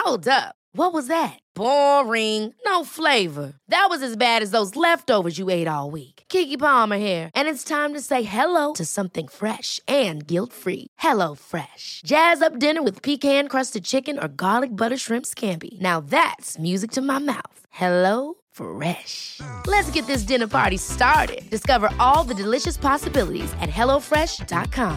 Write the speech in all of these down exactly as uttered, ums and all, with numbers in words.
Hold up. What was that? Boring. No flavor. That was as bad as those leftovers you ate all week. Keke Palmer here, and it's time to say hello to something fresh and guilt-free. Hello Fresh. Jazz up dinner with pecan-crusted chicken or garlic butter shrimp scampi. Now that's music to my mouth. Hello Fresh. Let's get this dinner party started. Discover all the delicious possibilities at hello fresh dot com.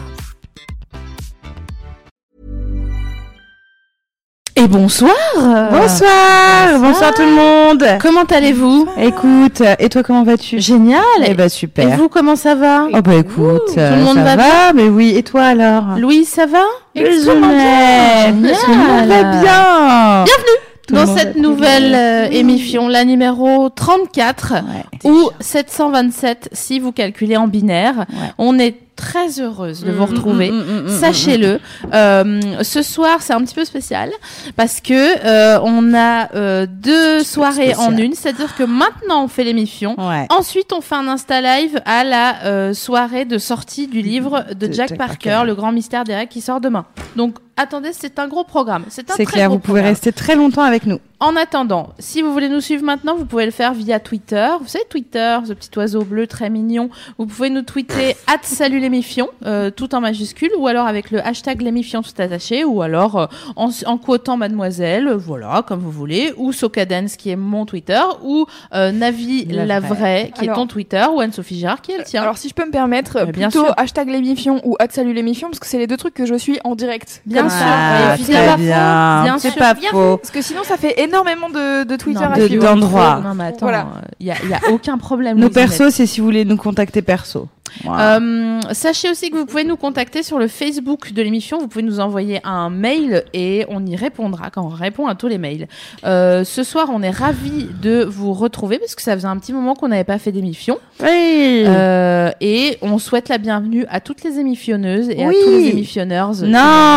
Et bonsoir. Bonsoir. Bonsoir. Bonsoir tout le monde. Comment allez-vous ? Écoute, et toi comment vas-tu ? Génial. Eh ben super. Et vous, comment ça va ? Oh bah écoute, tout le monde ça va, va bien ? Mais oui, et toi alors ? Louis, ça va ? Extrêmement bien. Génial. Tout le monde va bien. Bienvenue Tout le dans monde cette va nouvelle bien. euh, émission, la numéro trente-quatre, Ouais, ou sept cent vingt-sept si vous calculez en binaire. Ouais. On est très heureuse de Mmh, vous retrouver, mmh, mmh, mmh, sachez-le. Euh, ce soir, c'est un petit peu spécial parce que euh, on a euh, deux soirées spécial. en une, c'est-à-dire que maintenant on fait l'émission, Ouais. ensuite on fait un Insta Live à la euh, soirée de sortie du livre de, De Jack, Jack Parker, Parker. Le Grand Mystère des Règles, qui sort demain. Donc attendez, c'est un gros programme. C'est un C'est très clair, gros vous pouvez programme. rester très longtemps avec nous. En attendant, si vous voulez nous suivre maintenant, vous pouvez le faire via Twitter. Vous savez, Twitter, ce petit oiseau bleu très mignon. Vous pouvez nous tweeter at salut les méfiants, euh, tout en majuscule, ou alors avec le hashtag les méfiants tout attaché, ou alors euh, en, en quotant mademoiselle, euh, voilà, comme vous voulez, ou Socadence qui est mon Twitter, ou euh, Navi la, La vraie, vraie. qui Alors- est ton Twitter, ou Anne-Sophie Girard qui est le tien. Alors si je peux me permettre, Euh, bien plutôt sûr. hashtag l'émission ou hashtag salut l'émission, parce que c'est les deux trucs que je suis en direct. Bien Comme sûr. ça. Ah, Et très bien bien. bien C'est sûr. pas Bien faux. Parce que sinon ça fait énormément de, de Twitter Non, à mais- suivre. d'endroits. Non mais attends, il Voilà. y, a, y a aucun problème. Nos Louisinette. persos, c'est si vous voulez nous contacter perso. Voilà. Euh, sachez aussi que vous pouvez nous contacter sur le Facebook de l'émission. Vous pouvez nous envoyer un mail et on y répondra quand on répond à tous les mails. Euh, ce soir, on est ravis de vous retrouver parce que ça faisait un petit moment qu'on n'avait pas fait d'émission. Oui. Euh, et on souhaite la bienvenue à toutes les émissionneuses et Oui. à tous les émissionneurs. Non.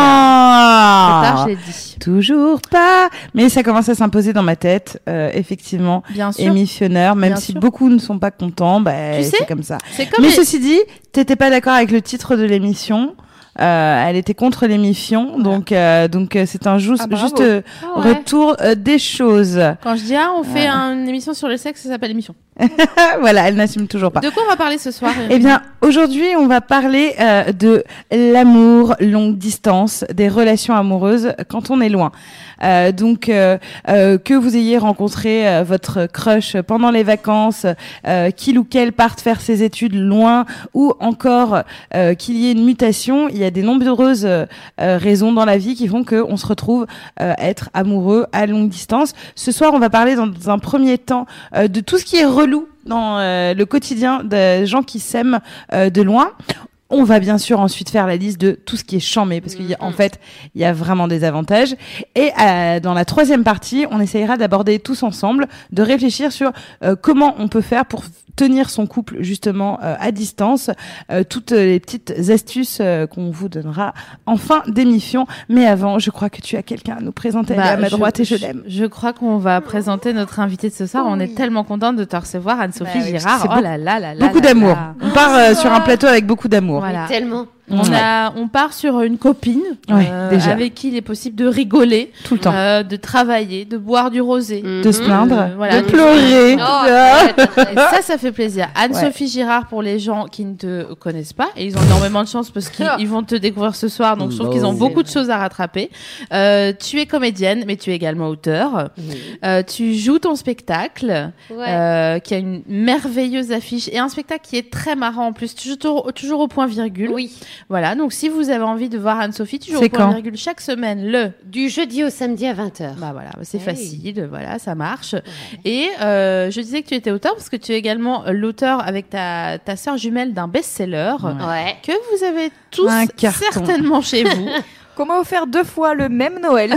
Trop tard, je l'ai dit. Toujours pas. Mais ça commence à s'imposer dans ma tête, euh, effectivement. Bien sûr. Émissionneur, même Bien si sûr. beaucoup ne sont pas contents, bah, Tu sais, c'est comme ça. C'est comme Mais les- ceci dit, t'étais pas d'accord avec le titre de l'émission. Euh, elle était contre l'émission, donc euh, donc euh, c'est un jou- Ah, bravo. juste euh, Ah ouais. retour euh, des choses. Quand je dis ah, on fait un- une émission sur le sexe, ça s'appelle émission. Voilà, elle n'assume toujours pas. De quoi on va parler ce soir Eh bien, aujourd'hui, on va parler euh, de l'amour, longue distance, des relations amoureuses quand on est loin. Euh, donc, euh, euh, que vous ayez rencontré euh, votre crush pendant les vacances, euh, qu'il ou qu'elle parte faire ses études loin, ou encore euh, qu'il y ait une mutation, il y a des nombreuses euh, euh, raisons dans la vie qui font qu'on se retrouve euh, à être amoureux à longue distance. Ce soir, on va parler dans un premier temps euh, de tout ce qui est relou dans euh, le quotidien des gens qui s'aiment euh, de loin. On va bien sûr ensuite faire la liste de tout ce qui est chambé, parce qu'en fait, il y a vraiment des avantages. Et euh, dans la troisième partie, on essayera d'aborder tous ensemble, de réfléchir sur euh, comment on peut faire pour tenir son couple justement euh, à distance, euh, toutes les petites astuces euh, qu'on vous donnera en fin d'émission. Mais avant, je crois que tu as quelqu'un à nous présenter. Elle est à ma je- droite et je l'aime. Je crois qu'on va présenter notre invitée de ce soir. On est tellement contente de te recevoir, Anne-Sophie Bah oui, Girard. c'est Oh beau- là là là là. Beaucoup là d'amour. là. On part euh, sur un plateau avec beaucoup d'amour. Voilà. Tellement. On, Ouais. a, on part sur une copine Ouais, euh, déjà. avec qui il est possible de rigoler, Tout le temps. euh, de travailler, de boire du rosé. Mhm. De se plaindre, Euh, voilà. de pleurer. Oh, Ah. arrête, arrête. Et ça, ça fait plaisir. Anne-Sophie Girard, pour les gens qui ne te connaissent pas, et ils ont énormément de chance parce qu'ils ils vont te découvrir ce soir, donc je trouve qu'ils ont C'est beaucoup de vrai. choses à rattraper. Euh, tu es comédienne, mais tu es également auteur. Euh, tu joues ton spectacle, Ouais. euh, qui a une merveilleuse affiche, et un spectacle qui est très marrant en plus, toujours, toujours au point virgule. Oui. Voilà, donc si vous avez envie de voir Anne-Sophie, toujours C'est au point quand virgule chaque semaine, le... Du jeudi au samedi à vingt heures. Bah voilà, c'est Hey. facile, voilà, ça marche. Et euh, je disais que tu étais auteur parce que tu es également euh, l'auteur avec ta, ta sœur jumelle d'un best-seller Ouais. que vous avez tous Un carton. certainement chez vous. Qu'on m'a offert deux fois le même Noël.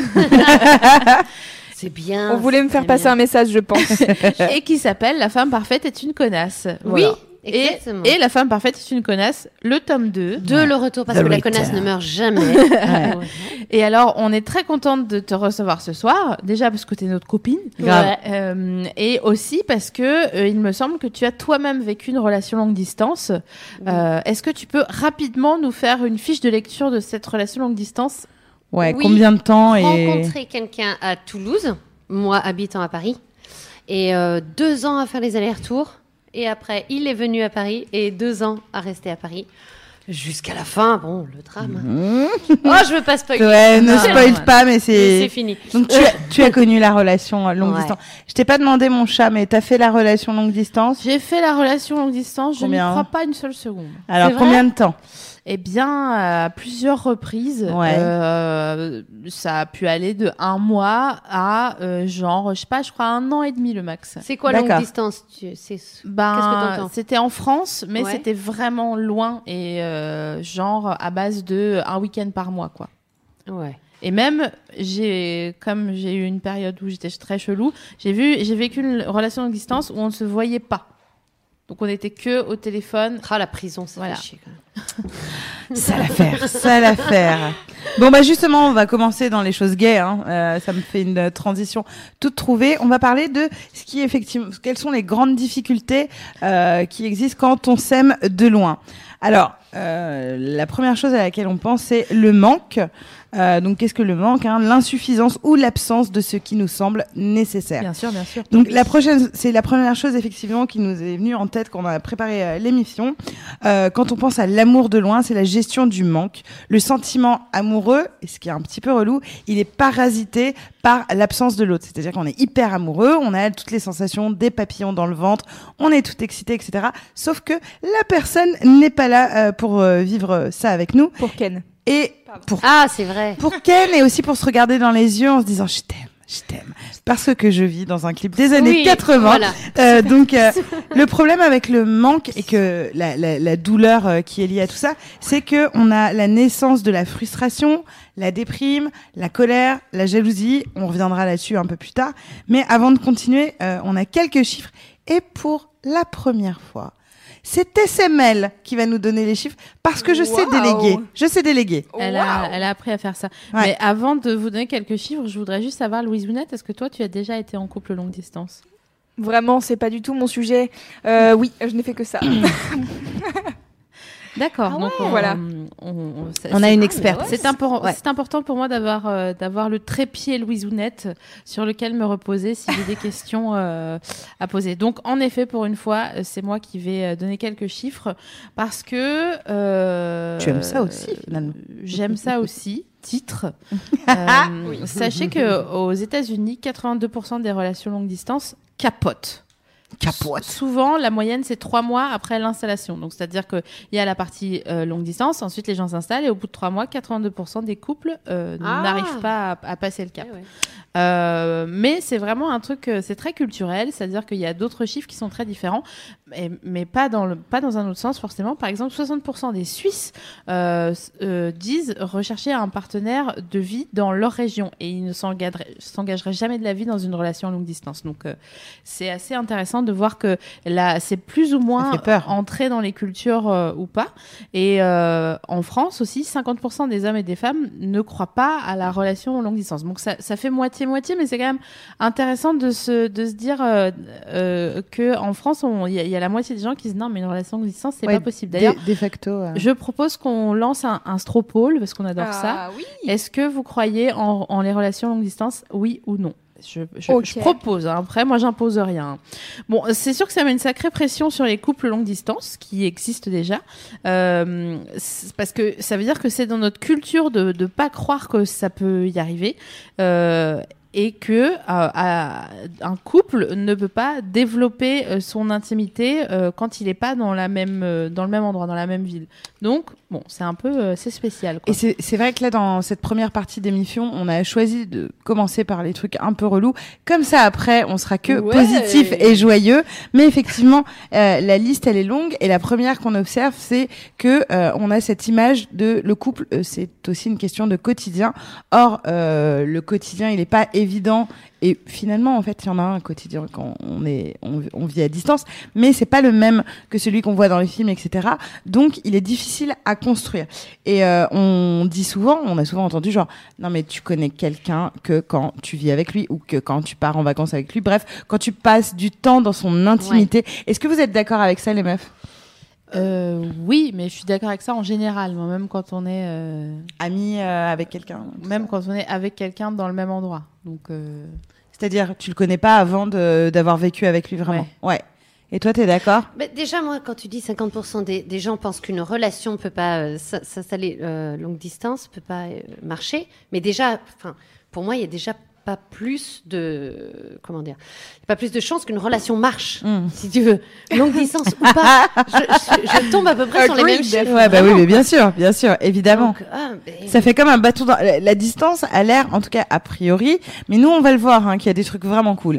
C'est bien. On voulait me c'est faire très passer bien. un message, je pense. Et qui s'appelle La femme parfaite est une connasse. Oui, Voilà. Et, exactement. et La femme parfaite est une connasse, le tome deux. De le retour, parce The que la Return. connasse ne meurt jamais. Ouais. Et alors, on est très contente de te recevoir ce soir, déjà parce que tu es notre copine, Grave. Euh, et aussi parce que euh, il me semble que tu as toi-même vécu une relation longue distance. Euh, Est-ce que tu peux rapidement nous faire une fiche de lecture de cette relation longue distance ? Ouais, Oui, combien de temps et... rencontrer quelqu'un à Toulouse, moi habitant à Paris, et euh, deux ans à faire les allers-retours. Et après, il est venu à Paris et deux ans à rester à Paris. Jusqu'à la fin, bon, le drame. Mmh. Oh, je veux pas spoiler. Ouais, ne Non, spoil non, pas, mais Mais c'est... c'est fini. Donc tu as, tu as connu la relation longue Ouais. distance. Je t'ai pas demandé mon chat, mais t'as fait la relation longue distance. J'ai fait la relation longue distance, je n'y Combien crois pas une seule seconde. Alors C'est combien de temps? Eh bien, à plusieurs reprises, Ouais. euh, ça a pu aller de un mois à euh, genre, je sais pas, je crois un an et demi le max. C'est quoi longue D'accord. distance tu... c'est... Ben, Qu'est-ce que t'entends? c'était en France, mais Ouais. c'était vraiment loin et euh, genre à base de un week-end par mois, quoi. Ouais. Et même, j'ai, comme j'ai eu une période où j'étais très chelou, j'ai vu, j'ai vécu une relation longue distance où on ne se voyait pas. Donc on était que au téléphone. Ah, la prison, ça Voilà. fait chier quand même. Ça l'affaire, ça l'affaire. Bon bah justement, on va commencer dans les choses gays. Hein. Euh, ça me fait une transition toute trouvée. On va parler de ce qui effectivement, quelles sont les grandes difficultés euh, qui existent quand on s'aime de loin. Alors, euh, la première chose à laquelle on pense, c'est le manque. Euh, donc, qu'est-ce que le manque, hein? L'insuffisance ou l'absence de ce qui nous semble nécessaire. Bien sûr, bien sûr. Donc la prochaine, c'est la première chose effectivement qui nous est venue en tête quand on a préparé euh, l'émission. Euh, quand on pense à l'amour de loin, c'est la gestion du manque. Le sentiment amoureux, et ce qui est un petit peu relou, il est parasité par l'absence de l'autre. C'est-à-dire qu'on est hyper amoureux, on a toutes les sensations, des papillons dans le ventre, on est tout excité, et cetera. Sauf que la personne n'est pas là euh, pour euh, vivre ça avec nous. Pour Ken. Et pour Ah, c'est vrai. pour Ken et aussi pour se regarder dans les yeux en se disant je t'aime, je t'aime. Parce que je vis dans un clip des années Oui, quatre-vingts. voilà. Euh, donc euh, le problème avec le manque et que la, la, la douleur euh, qui est liée à tout ça, c'est que on a la naissance de la frustration, la déprime, la colère, la jalousie. On reviendra là-dessus un peu plus tard. Mais avant de continuer, euh, on a quelques chiffres. Et pour la première fois, c'est S M L qui va nous donner les chiffres parce que je sais Wow. déléguer. Je sais déléguer. Elle, a, elle a appris à faire ça. Ouais. Mais avant de vous donner quelques chiffres, je voudrais juste savoir, Louise Bounette, est-ce que toi, tu as déjà été en couple longue distance? Vraiment, c'est pas du tout mon sujet. Euh, oui, je n'ai fait que ça. D'accord. Ah donc ouais. on, Voilà. On, on- c'est- On a c'est- une Ah, experte. mais ouais. C'est impor- Ouais. c'est important pour moi d'avoir euh, d'avoir le trépied Louise Bounette sur lequel me reposer si j'ai des questions euh, à poser. Donc en effet, pour une fois, euh, c'est moi qui vais euh, donner quelques chiffres parce que euh, Tu aimes ça aussi, finalement. J'aime ça aussi. Titre. Euh, Sachez que aux États-Unis, quatre-vingt-deux pour cent des relations longue distance capotent. Capote. Souvent, la moyenne, c'est trois mois après l'installation. Donc, c'est-à-dire qu'il y a la partie euh, longue distance, ensuite les gens s'installent et au bout de trois mois, quatre-vingt-deux pour cent des couples euh, Ah. n'arrivent pas à, à passer le cap. Ouais, ouais. Euh, mais c'est vraiment un truc, euh, c'est très culturel, c'est-à-dire qu'il y a d'autres chiffres qui sont très différents, mais, mais pas, dans le, pas dans un autre sens forcément. Par exemple, soixante pour cent des Suisses euh, euh, disent rechercher un partenaire de vie dans leur région et ils ne s'engageraient, s'engageraient jamais de la vie dans une relation à longue distance. Donc, euh, c'est assez intéressant de voir que là, c'est plus ou moins fait peur. entré dans les cultures euh, ou pas. Et euh, en France aussi, cinquante pour cent des hommes et des femmes ne croient pas à la relation longue distance. Donc ça, ça fait moitié-moitié, mais c'est quand même intéressant de se, de se dire euh, euh, qu'en France, il y, y a la moitié des gens qui se disent non, mais une relation longue distance, c'est Ouais, pas possible. D'ailleurs, de, de facto. euh. je propose qu'on lance un, un stropole, parce qu'on adore ça. Ah oui. Est-ce que vous croyez en, en les relations longue distance, oui ou non? Je, je, Ok. je propose. Hein. Après, moi, j'impose rien. Bon, c'est sûr que ça met une sacrée pression sur les couples longue distance qui existent déjà, euh, c'est parce que ça veut dire que c'est dans notre culture de ne pas croire que ça peut y arriver. Euh, et que euh, à- un couple ne peut pas développer euh, son intimité euh, quand il n'est pas dans la même euh, dans le même endroit, dans la même ville. Donc bon, c'est un peu euh, c'est spécial, quoi. Et c'est c'est vrai que là, dans cette première partie d'émission, on a choisi de commencer par les trucs un peu relous. Comme ça, après, on sera que Ouais. positif et joyeux. Mais effectivement, euh, la liste, elle est longue. Et la première qu'on observe, c'est que euh, on a cette image de le couple. euh, c'est aussi une question de quotidien. Or, euh, le quotidien, il n'est pas évident. Et finalement, en fait, il y en a un quotidien quand on est, on, on vit à distance, mais c'est pas le même que celui qu'on voit dans les films, et cetera. Donc, il est difficile à construire. Et euh, on dit souvent, on a souvent entendu genre, non mais tu connais quelqu'un que quand tu vis avec lui ou que quand tu pars en vacances avec lui. Bref, quand tu passes du temps dans son intimité. Est-ce que vous êtes d'accord avec ça, les meufs? Euh, oui, mais je suis d'accord avec ça en général. Moi, même quand on est euh, Ami euh, avec quelqu'un. même quand on est avec quelqu'un dans le même endroit. Donc, euh... C'est-à-dire, tu le connais pas avant de, d'avoir vécu avec lui vraiment. Ouais. ouais. Et toi, t'es d'accord? Mais déjà, moi, quand tu dis cinquante pour cent des, des gens pensent qu'une relation peut pas euh, s'installer euh, longue distance, peut pas euh, marcher. Mais déjà, enfin, pour moi, il y a déjà pas plus de comment dire, pas plus de chances qu'une relation marche, mm. si tu veux, longue distance ou pas. Je, je, je tombe à peu près sur les mêmes chiffres. Ouais, bah oui, mais bien sûr, bien sûr, évidemment. Donc, ah, ben... Ça fait comme un bâton dans la, la distance a l'air, en tout cas a priori, mais nous on va le voir, hein, qu'il y a des trucs vraiment cool.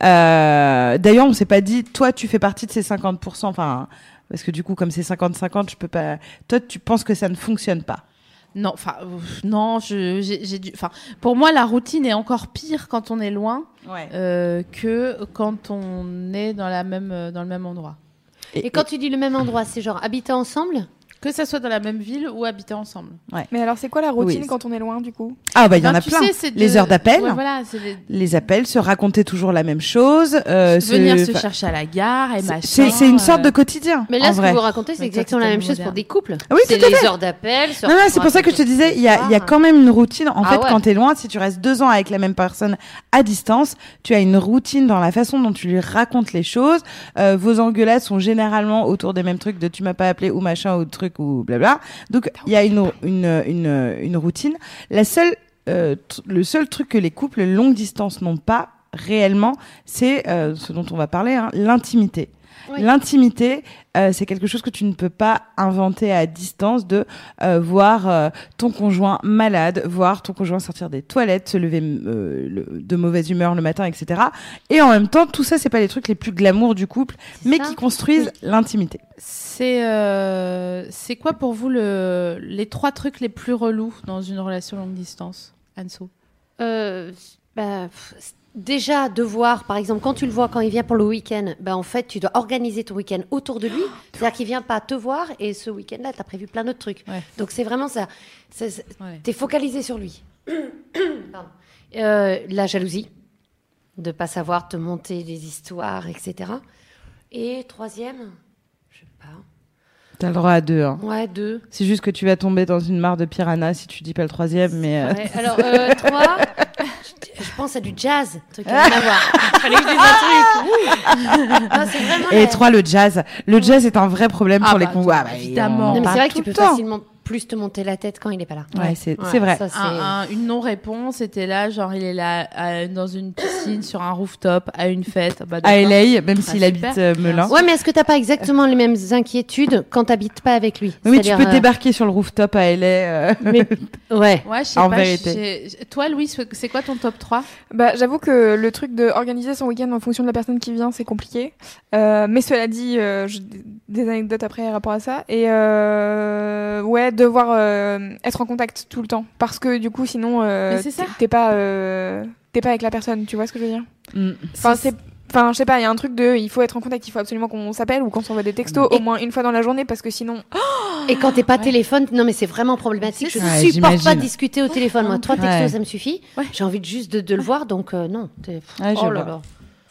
Euh, d'ailleurs, on s'est pas dit, toi, tu fais partie de ces cinquante pour cent, enfin, parce que du coup, comme c'est cinquante cinquante, je peux pas. Toi, tu penses que ça ne fonctionne pas? Non, enfin, euh, non, je, j'ai, j'ai dû. Enfin, pour moi, la routine est encore pire quand on est loin ouais. euh, que quand on est dans la même, dans le même endroit. Et, et quand tu dis le même endroit, c'est genre habiter ensemble? Que ça soit dans la même ville ou habiter ensemble. Ouais. Mais alors, c'est quoi la routine oui. quand on est loin, du coup? Ah, bah, il y en ben, a plein. Sais, de... Les heures d'appel. Ouais, voilà, c'est les... les appels, se raconter toujours la même chose. Euh, Venir se, se chercher à la gare et machin. C'est, c'est une sorte de quotidien. Mais là, en ce vrai. que vous racontez, c'est exactement la même chose pour des couples. Oui, c'est tout à les fait. heures d'appel. Non, non, c'est pour ça que je te disais, il y a, il y a quand même une routine. En ah fait, ouais. quand t'es loin, si tu restes deux ans avec la même personne à distance, tu as une routine dans la façon dont tu lui racontes les choses. Euh, vos engueulades sont généralement autour des mêmes trucs de tu m'as pas appelé ou machin ou truc ou blabla. Donc, il y a une, une, une, une routine. La seule, euh, t- le seul truc que les couples longue distance n'ont pas réellement, c'est euh, ce dont on va parler, hein, l'intimité. Oui. L'intimité, euh, c'est quelque chose que tu ne peux pas inventer à distance, de euh, voir euh, ton conjoint malade, voir ton conjoint sortir des toilettes, se lever euh, le, de mauvaise humeur le matin, et cetera. Et en même temps, tout ça, c'est pas les trucs les plus glamour du couple, c'est mais ça qui construisent oui. l'intimité. C'est, euh, c'est quoi pour vous le, les trois trucs les plus relous dans une relation longue distance, Anso? euh, bah, Déjà, devoir, par exemple, quand tu le vois, quand il vient pour le week-end, ben, en fait, tu dois organiser ton week-end autour de lui. C'est-à-dire qu'il ne vient pas te voir et ce week-end-là, tu as prévu plein d'autres trucs. Ouais. Donc, c'est vraiment ça. C'est, c'est, ouais. Tu es focalisé sur lui. Pardon. Euh, la jalousie, de ne pas savoir te monter des histoires, et cetera. Et troisième, je sais pas. T'as le droit à deux. Hein. Ouais, deux. C'est juste que tu vas tomber dans une mare de piranha si tu dis pas le troisième, mais... Euh... Ouais, alors, euh, trois... Je pense à du jazz, truc à rien à voir. Il fallait que je dise un truc. Non, c'est vraiment Et la... trois, le jazz. Le jazz est un vrai problème ah pour bah, les convois. Ah bah, évidemment. Non, mais c'est vrai que tu peux temps. facilement plus te monter la tête quand il n'est pas là. Ouais, ouais c'est, ouais, c'est vrai. Ça, c'est... Un, un, une non-réponse, c'était là, genre il est là à, dans une piscine, sur un rooftop, à une fête. Bah, à L A, même ah, s'il habite euh, Melun. Ouais, mais est-ce que tu n'as pas exactement les mêmes inquiétudes quand tu n'habites pas avec lui? Oui, tu peux euh... débarquer sur le rooftop à L A. Euh... Mais... Ouais. Ouais, je sais en pas. Vérité. J'ai... Toi, Louis, c'est quoi ton top trois? Bah, j'avoue que le truc d'organiser son week-end en fonction de la personne qui vient, c'est compliqué. Euh, mais cela dit, euh, j'ai des anecdotes après par rapport à ça. Et euh, ouais, devoir euh, être en contact tout le temps. Parce que du coup, sinon, euh, c'est ça. t'es pas, euh, t'es pas avec la personne. Tu vois ce que je veux dire? mm. Enfin, c'est... Enfin, je sais pas, il y a un truc de, il faut être en contact, il faut absolument qu'on s'appelle ou qu'on s'envoie des textos et au moins une fois dans la journée parce que sinon... Et quand t'es pas ouais. téléphone, non mais c'est vraiment problématique. Je ouais, supporte j'imagine. pas discuter au téléphone. Moi, trois textos, ouais. ça me suffit. Ouais. J'ai envie de juste de, de le voir, donc euh, non. T'es... Ouais, oh là là.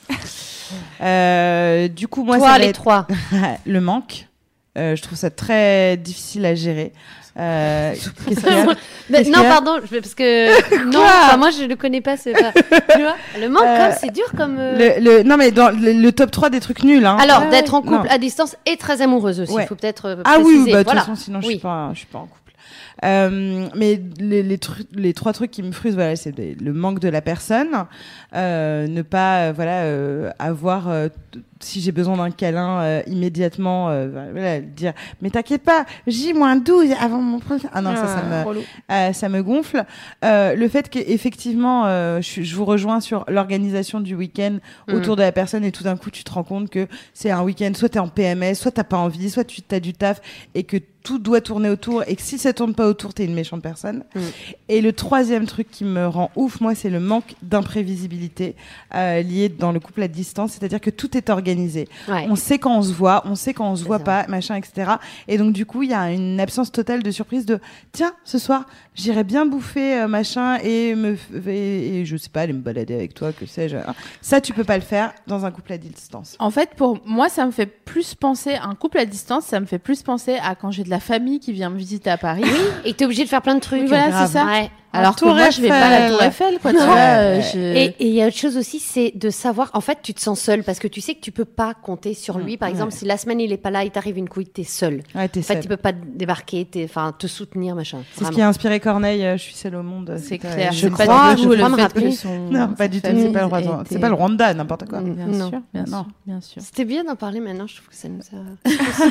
euh, du coup, moi, toi, ça les être... trois. Le manque. Euh, je trouve ça très difficile à gérer. Euh, qu'est-ce qu'il y a Mais qu'est-ce non, qu'il y a pardon, je, parce que non, enfin, moi je le connais pas. C'est pas, tu vois, le manque, euh, comme c'est dur comme. Euh... Le, le, non, mais dans le, le top trois des trucs nuls. Hein. Alors, ah, d'être ouais. en couple non. à distance et très amoureuse aussi. Il ouais. faut peut-être euh, ah préciser. oui, bah, de voilà. toute façon, sinon oui. je suis pas, je suis pas en couple. Euh, mais les, les, tru- les trois trucs qui me frustrent, voilà, c'est des, le manque de la personne, euh, ne pas, euh, voilà, euh, avoir, euh, t- si j'ai besoin d'un câlin euh, immédiatement, euh, voilà, dire, mais t'inquiète pas, J moins douze avant mon prochain. Ah non, ah, ça, ça me, euh, ça me gonfle. Euh, le fait qu'effectivement, euh, je, je vous rejoins sur l'organisation du week-end mmh. autour de la personne et tout d'un coup, tu te rends compte que c'est un week-end, soit t'es en P M S, soit t'as pas envie, soit tu t'as du taf et que tout doit tourner autour et que si ça tourne pas autour, t'es une méchante personne. Mmh. Et le troisième truc qui me rend ouf, moi, c'est le manque d'imprévisibilité euh, lié dans le couple à distance. C'est-à-dire que tout est organisé organisé. Ouais. On sait quand on se voit, on sait quand on se C'est voit ça. pas, machin, et cetera. Et donc du coup, il y a une absence totale de surprise de tiens, ce soir, j'irai bien bouffer euh, machin et me f- et, et je sais pas, aller me balader avec toi, que sais-je. Ça, tu peux pas le faire dans un couple à distance. En fait, pour moi, ça me fait plus penser un couple à distance. Ça me fait plus penser à quand j'ai de la famille qui vient me visiter à Paris. Oui, et t'es obligé de faire plein de trucs. Oui, voilà, grave. c'est ça. Ouais. Alors que Tour moi, je vais pas à la Tour Eiffel, quoi. Tu Non. vois, Ouais. euh, je- Et et il y a autre chose aussi, c'est de savoir. En fait, tu te sens seul parce que tu sais que tu peux pas compter sur lui. Par Ouais. exemple, si la semaine il est pas là, il t'arrive une couille, t'es seul. Ouais, t'es En fait, seule. tu peux pas débarquer, t'es- enfin, te soutenir, machin. C'est ce Vraiment. qui a inspiré Corneille, euh, je suis seule au monde. c'est C'était- clair. Je C'est crois. pas du je tout le crois me fait rappeler. que son. Non, pas du tout. C'est pas le Rwanda. C'est pas le Rwanda, n'importe quoi. Mm. Bien Non. sûr, bien Non. sûr, bien sûr. C'était bien d'en parler maintenant. Je trouve que ça nous a.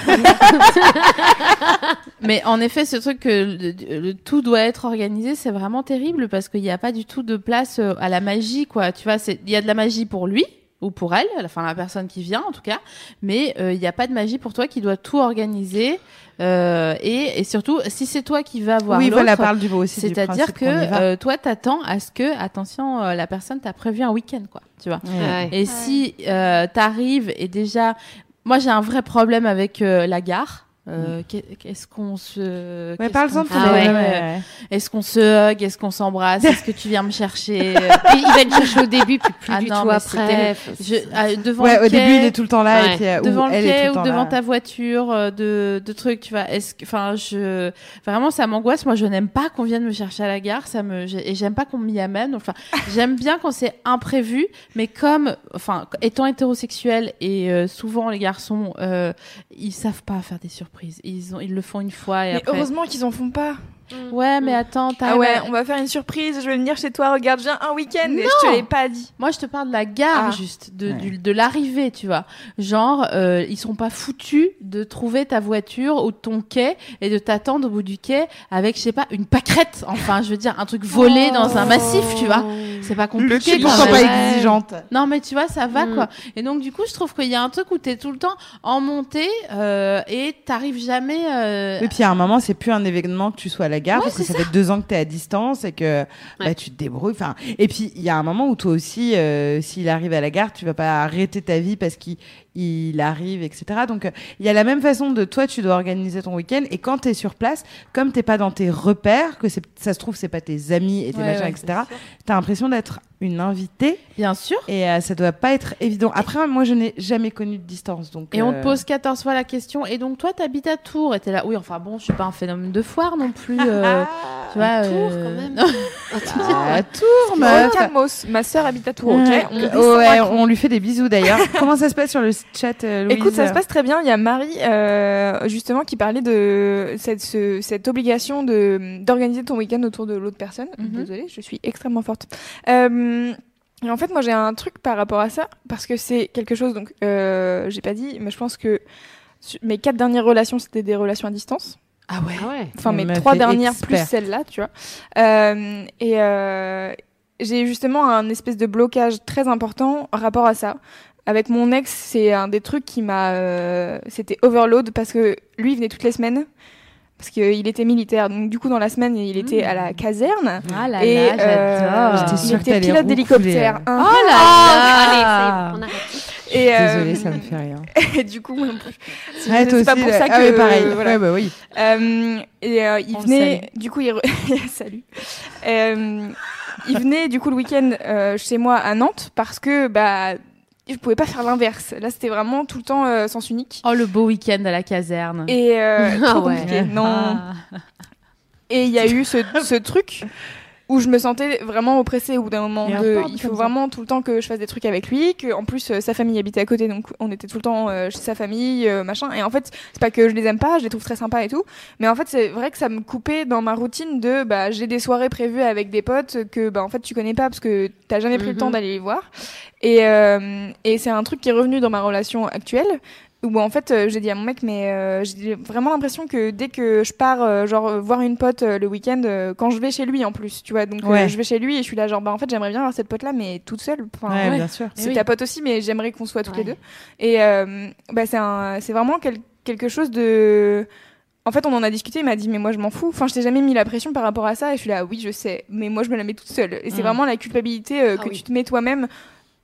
Mais en effet, ce truc que le, le tout doit être organisé, c'est vraiment terrible parce qu'il n'y a pas du tout de place euh, à la magie, quoi. Tu vois, c'est- il y a de la magie pour lui ou pour elle, enfin la personne qui vient en tout cas, mais euh, il n'y a pas de magie pour toi qui doit tout organiser. Euh, et, et surtout, si c'est toi qui vas voir Oui, l'autre, voilà, parle du aussi du c'est-à-dire principe que qu'on y va. euh, toi, t'attends à ce que, attention, euh, la personne t'a prévu un week-end, quoi. Tu vois. Ouais. Et si euh, t'arrives et déjà, moi j'ai un vrai problème avec euh, la gare. Euh, qu'est- Qu'est-ce qu'on se, Ouais, qu'est-ce parle-en qu'on de fait ton Ah ouais. problème, ouais. Est-ce qu'on se hug, est-ce qu'on s'embrasse, est-ce que tu viens me chercher? Puis il va te chercher au début, puis plus Ah du non, tout mais c'est après. terrible. Je, ah, devant Ouais, le au quai, début, il est tout le temps là, Ouais. et puis, euh, devant ou le elle est quai tout le ou temps devant là. ta voiture, euh, de, de trucs, tu vois. Est-ce que, enfin, je, vraiment, ça m'angoisse. Moi, je n'aime pas qu'on vienne me chercher à la gare. Ça me, j'ai- et j'aime pas qu'on m'y amène. Enfin, j'aime bien quand c'est imprévu, mais comme, enfin, étant hétérosexuel et euh, souvent les garçons, euh, ils savent pas faire des surprises. Ils ont, ils le font une fois et Mais après. heureusement qu'ils en font pas. Ouais, mais attends, t'as. Ah ouais, on va faire une surprise, je vais venir chez toi, regarde, je viens un week-end et je te l'ai pas dit. Moi, je te parle de la gare, Ah. juste, de, Ouais. du- de l'arrivée, tu vois. Genre, euh, ils sont pas foutus de trouver ta voiture ou ton quai et de t'attendre au bout du quai avec, je sais pas, une pâquerette. Enfin, je veux dire, un truc volé dans un massif, tu vois. C'est pas Le compliqué. quai, quand pourquoi même. pas exigeante. Non, mais tu vois, ça va, Mm. quoi. Et donc, du coup, je trouve qu'il y a un truc où t'es tout le temps en montée euh, et t'arrives jamais... euh, Et puis à un moment, c'est plus un événement que tu sois à la gare, Ouais, parce que c'est ça fait deux ans que t'es à distance et que bah, Ouais. tu te débrouilles. Enfin, et puis il y a un moment où toi aussi, euh, s'il arrive à la gare, tu vas pas arrêter ta vie parce qu'il il arrive, et cetera. Donc euh, il y a la même façon de toi, tu dois organiser ton week-end. Et quand t'es sur place, comme t'es pas dans tes repères, que c'est, ça se trouve c'est pas tes amis et tes Ouais, machins, ouais, et cetera. T'as l'impression d'être une invitée Bien sûr. et euh, ça doit pas être évident. Après, moi, je n'ai jamais connu de distance, donc. Et on euh, te pose quatorze fois la question. Et donc, toi, t'habites à Tours. Et t'es là. Oui, enfin bon, je suis pas un phénomène de foire non plus. euh, tu vois. Tours, euh, quand même. non. À Tours, meuf. Oh, calmos, ma sœur habite à Tours, ok Ouais, On dit oh, ouais, ça. on lui fait des bisous d'ailleurs. Comment ça se passe sur le chat, euh, Louise? Écoute, ça se passe très bien. Il y a Marie, euh, justement, qui parlait de cette, ce- cette obligation de d'organiser ton week-end autour de l'autre personne. Mhm. Désolée, je suis extrêmement forte. Euh, et en fait, moi, j'ai un truc par rapport à ça, parce que c'est quelque chose, donc, euh, j'ai pas dit, mais je pense que su- mes quatre dernières relations, c'était des relations à distance. Ah ouais. Ah ouais. Enfin, Elle mes m'a trois fait dernières expert. plus celle-là, tu vois. Euh, et euh, j'ai justement un espèce de blocage très important en rapport à ça. Avec mon ex, c'est un des trucs qui m'a... euh, c'était overload parce que lui, il venait toutes les semaines. Parce qu'il était militaire. Donc, du coup, dans la semaine, il était à la caserne. Ah là et là, j'adore. J'étais il sûre que était t'allais pilote d'hélicoptère. roucouler. Hein. Oh là Allez, là. c'est bon, on arrête. Et, euh, Désolée, ça me fait rien. et du coup, moi non plus. C'est Ouais, toi c'est pas aussi, pour là. ça que... Ah ouais, pareil. voilà. Ouais, bah oui. Euh, et euh, il On le venait, du coup, il re- salut. Euh, il venait du coup le week-end euh, chez moi à Nantes parce que bah je pouvais pas faire l'inverse. Là, c'était vraiment tout le temps euh, sens unique. Oh, le beau week-end à la caserne. Et euh, Ah trop ouais. compliqué. Non. Ah. Et il y a eu ce, ce truc où je me sentais vraiment oppressée au bout d'un moment. Il y a un De, sport il faut comme ça. vraiment tout le temps que je fasse des trucs avec lui, que en plus euh, sa famille habitait à côté, donc on était tout le temps euh, chez sa famille, euh, machin. Et en fait, c'est pas que je les aime pas, je les trouve très sympas et tout, mais en fait c'est vrai que ça me coupait dans ma routine de bah j'ai des soirées prévues avec des potes que bah en fait tu connais pas parce que t'as jamais pris le Mhm. temps d'aller les voir. Et euh, et c'est un truc qui est revenu dans ma relation actuelle. Où en fait euh, j'ai dit à mon mec mais euh, j'ai vraiment l'impression que dès que je pars euh, genre euh, voir une pote euh, le week-end euh, quand je vais chez lui en plus tu vois donc euh, Ouais. je vais chez lui et je suis là genre bah en fait j'aimerais bien avoir cette pote là mais toute seule enfin, Ouais, ouais. bien sûr. c'est oui. ta pote aussi mais j'aimerais qu'on soit toutes Ouais. les deux et euh, bah c'est un c'est vraiment quel- quelque chose de en fait on en a discuté il m'a dit mais moi je m'en fous enfin je t'ai jamais mis la pression par rapport à ça et je suis là oui je sais mais moi je me la mets toute seule et c'est Mm. vraiment la culpabilité euh, Ah que oui. tu te mets toi-même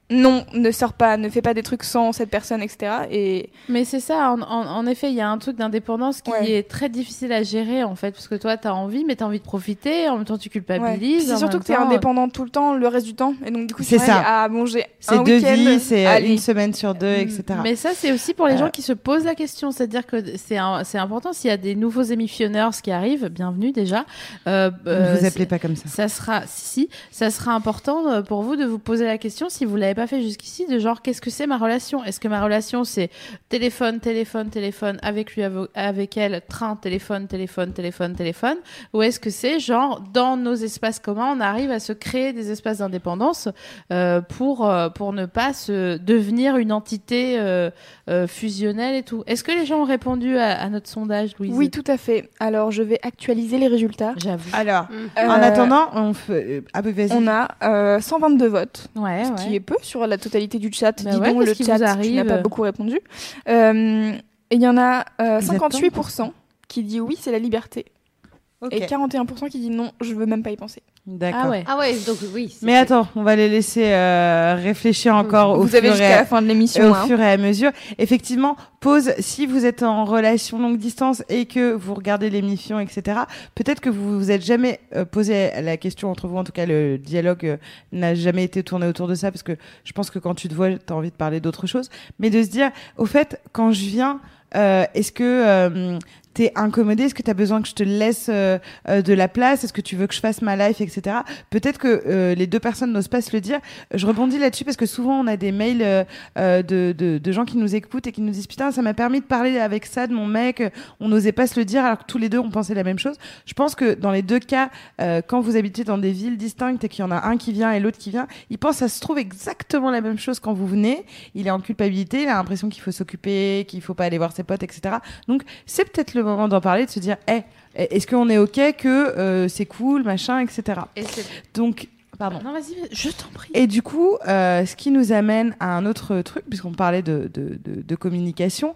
non, ne sors pas, ne fais pas des trucs sans cette personne, et cetera. Et Mais c'est ça, en, en, en effet, il y a un truc d'indépendance qui Ouais. est très difficile à gérer, en fait, parce que toi, t'as envie, mais t'as envie de profiter, en même temps, tu ouais. culpabilises. C'est en surtout même que t'es temps, indépendant tout le temps, le reste du temps, et donc du coup, C'est tu ça. dis, ah bon, j'ai C'est un deux week-end, vies, c'est euh, allez. une semaine sur deux, et cetera. Mais ça, c'est aussi pour les Euh. gens qui se posent la question. C'est-à-dire que c'est un- c'est important. S'il y a des nouveaux émissionneurs qui arrivent, bienvenue déjà. Euh, Ne euh, vous c'est- appelez pas comme ça. Ça sera, si, si, ça sera important euh, pour vous de vous poser la question, si vous l'avez pas fait jusqu'ici, de genre, qu'est-ce que c'est ma relation? Est-ce que ma relation, c'est téléphone, téléphone, téléphone, avec lui, avo- avec elle, train, téléphone, téléphone, téléphone, téléphone? Ou est-ce que c'est genre, dans nos espaces communs, on arrive à se créer des espaces d'indépendance euh, pour, euh, pour ne pas se devenir une entité euh, euh, fusionnelle et tout? Est-ce que les gens ont répondu à, à notre sondage, Louise? Oui, tout à fait. Alors, je vais actualiser les résultats. J'avoue. Alors, Euh, en attendant, on fait. Ah, bah, vas-y. on a euh, cent vingt-deux votes. Ouais, Ce ouais. qui est peu sur la totalité du chat. Bah Dis ouais, donc, qu'est-ce le qui chat, vous tu arrive n'as pas beaucoup répondu. Euh, et il y en a euh, Ils cinquante-huit pour cent qui dit oui, c'est la liberté. Ok. Et quarante et un pour cent qui dit non, je veux même pas y penser. D'accord. Ah ouais. Ah ouais, donc oui. c'est- Mais attends, on va les laisser euh, réfléchir encore au Vous fur, avez et jusqu'à à, la fin de et l'émission. au hein. fur et à mesure. Effectivement, pause, si vous êtes en relation longue distance et que vous regardez l'émission, et cetera, peut-être que vous vous êtes jamais euh, posé la question entre vous, en tout cas le dialogue euh, n'a jamais été tourné autour de ça, parce que je pense que quand tu te vois, tu as envie de parler d'autre chose, mais de se dire, au fait, quand je viens, euh, est-ce que euh, t'es incommodé? Est-ce que t'as besoin que je te laisse euh, euh, de la place? Est-ce que tu veux que je fasse ma life, et cetera. Peut-être que euh, les deux personnes n'osent pas se le dire. Je rebondis là-dessus parce que souvent on a des mails euh, euh, de, de, de gens qui nous écoutent et qui nous disent putain, ça m'a permis de parler avec ça de mon mec. On n'osait pas se le dire alors que tous les deux on pensait la même chose. Je pense que dans les deux cas, euh, quand vous habitez dans des villes distinctes et qu'il y en a un qui vient et l'autre qui vient, il pense ça se trouve exactement la même chose quand vous venez. Il est en culpabilité, il a l'impression qu'il faut s'occuper, qu'il faut pas aller voir ses potes, et cetera. Donc c'est peut-être le moment d'en parler, de se dire, hey, est-ce qu'on est ok que euh, c'est cool, machin, et cetera. Et c'est- Donc, pardon. Non, vas-y, je t'en prie. Et du coup, euh, ce qui nous amène à un autre truc, puisqu'on parlait de, de, de, de communication,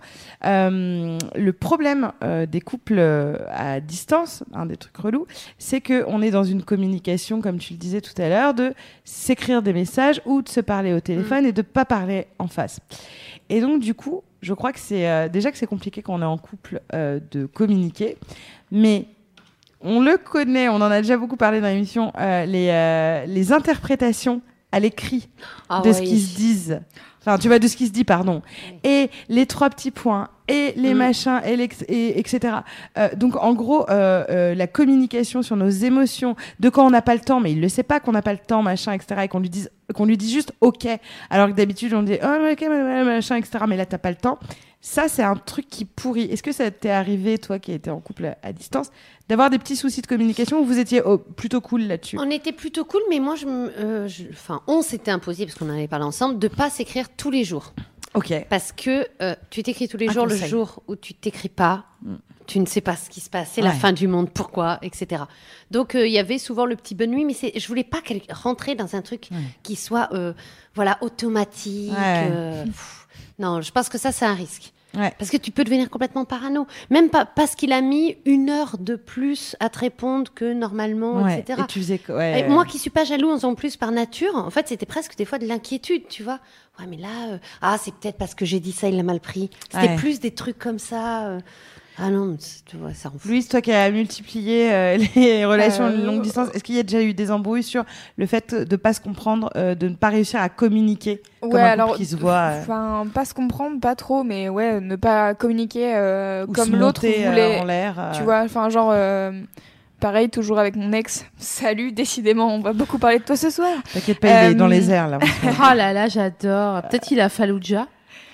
euh, le problème euh, des couples euh, à distance, un des trucs relous, c'est qu'on est dans une communication, comme tu le disais tout à l'heure, de s'écrire des messages ou de se parler au téléphone et de pas parler en face. Et donc, du coup, je crois que c'est euh, déjà que c'est compliqué quand on est en couple euh, de communiquer, mais on le connaît, on en a déjà beaucoup parlé dans l'émission, euh, les, euh, les interprétations à l'écrit Ah de ouais, ce qui se disent. Enfin, tu vois, de ce qui se dit, pardon. Et les trois petits points, et les Mm. machins, et, l'ex- et etc. Euh, donc, en gros, euh, euh, la communication sur nos émotions, de quand on n'a pas le temps, mais il le sait pas qu'on n'a pas le temps, machin, et cetera. Et qu'on lui dise, qu'on lui dit juste OK, alors que d'habitude on dit oh ok machin, et cetera. Mais là t'as pas le temps. Ça, c'est un truc qui pourrit. Est-ce que ça t'est arrivé, toi qui étais en couple à, à distance, d'avoir des petits soucis de communication ou vous étiez oh, plutôt cool là-dessus? On était plutôt cool, mais moi, je, me- euh, je- enfin, on s'était imposé, parce qu'on en avait parlé ensemble, de pas s'écrire tous les jours. Ok. Parce que euh, tu t'écris tous les Un jours, le conseil. jour où tu t'écris pas, Mm. tu ne sais pas ce qui se passe, c'est la Ouais. fin du monde, pourquoi, et cetera. Donc euh, il y avait souvent le petit bonne nuit, mais c'est, je voulais pas qu'elle rentrer dans un truc Ouais. qui soit, euh, voilà, automatique. Ouais. euh, pff. Non, je pense que ça, c'est un risque. Ouais. Parce que tu peux devenir complètement parano. Même pas parce qu'il a mis une heure de plus à te répondre que normalement, Ouais. et cetera. Et tu faisais quoi? Ouais. Et moi qui suis pas jalouse en plus par nature, en fait, c'était presque des fois de l'inquiétude, tu vois. Ouais, mais là, euh, ah, c'est peut-être parce que j'ai dit ça, il l'a mal pris. C'était Ouais. plus des trucs comme ça. euh. Ah non, mais c'est- tu vois, ça en fout. Louise, toi qui as multiplié euh, les relations Euh, longue distance, est-ce qu'il y a déjà eu des embrouilles sur le fait de pas se comprendre, euh, de ne pas réussir à communiquer comme Ouais, un couple alors, qui se voit euh, enfin, pas se comprendre, pas trop, mais ouais, ne pas communiquer euh, ou se comme l'autre monter, euh, voulait. en l'air euh, Tu vois, enfin, genre, euh, pareil, toujours avec mon ex. Salut, décidément, on va beaucoup parler de toi ce soir. T'inquiète pas, il est Euh, dans les airs là. en ce moment. Oh là là, j'adore. Peut-être qu'il a Fallujah.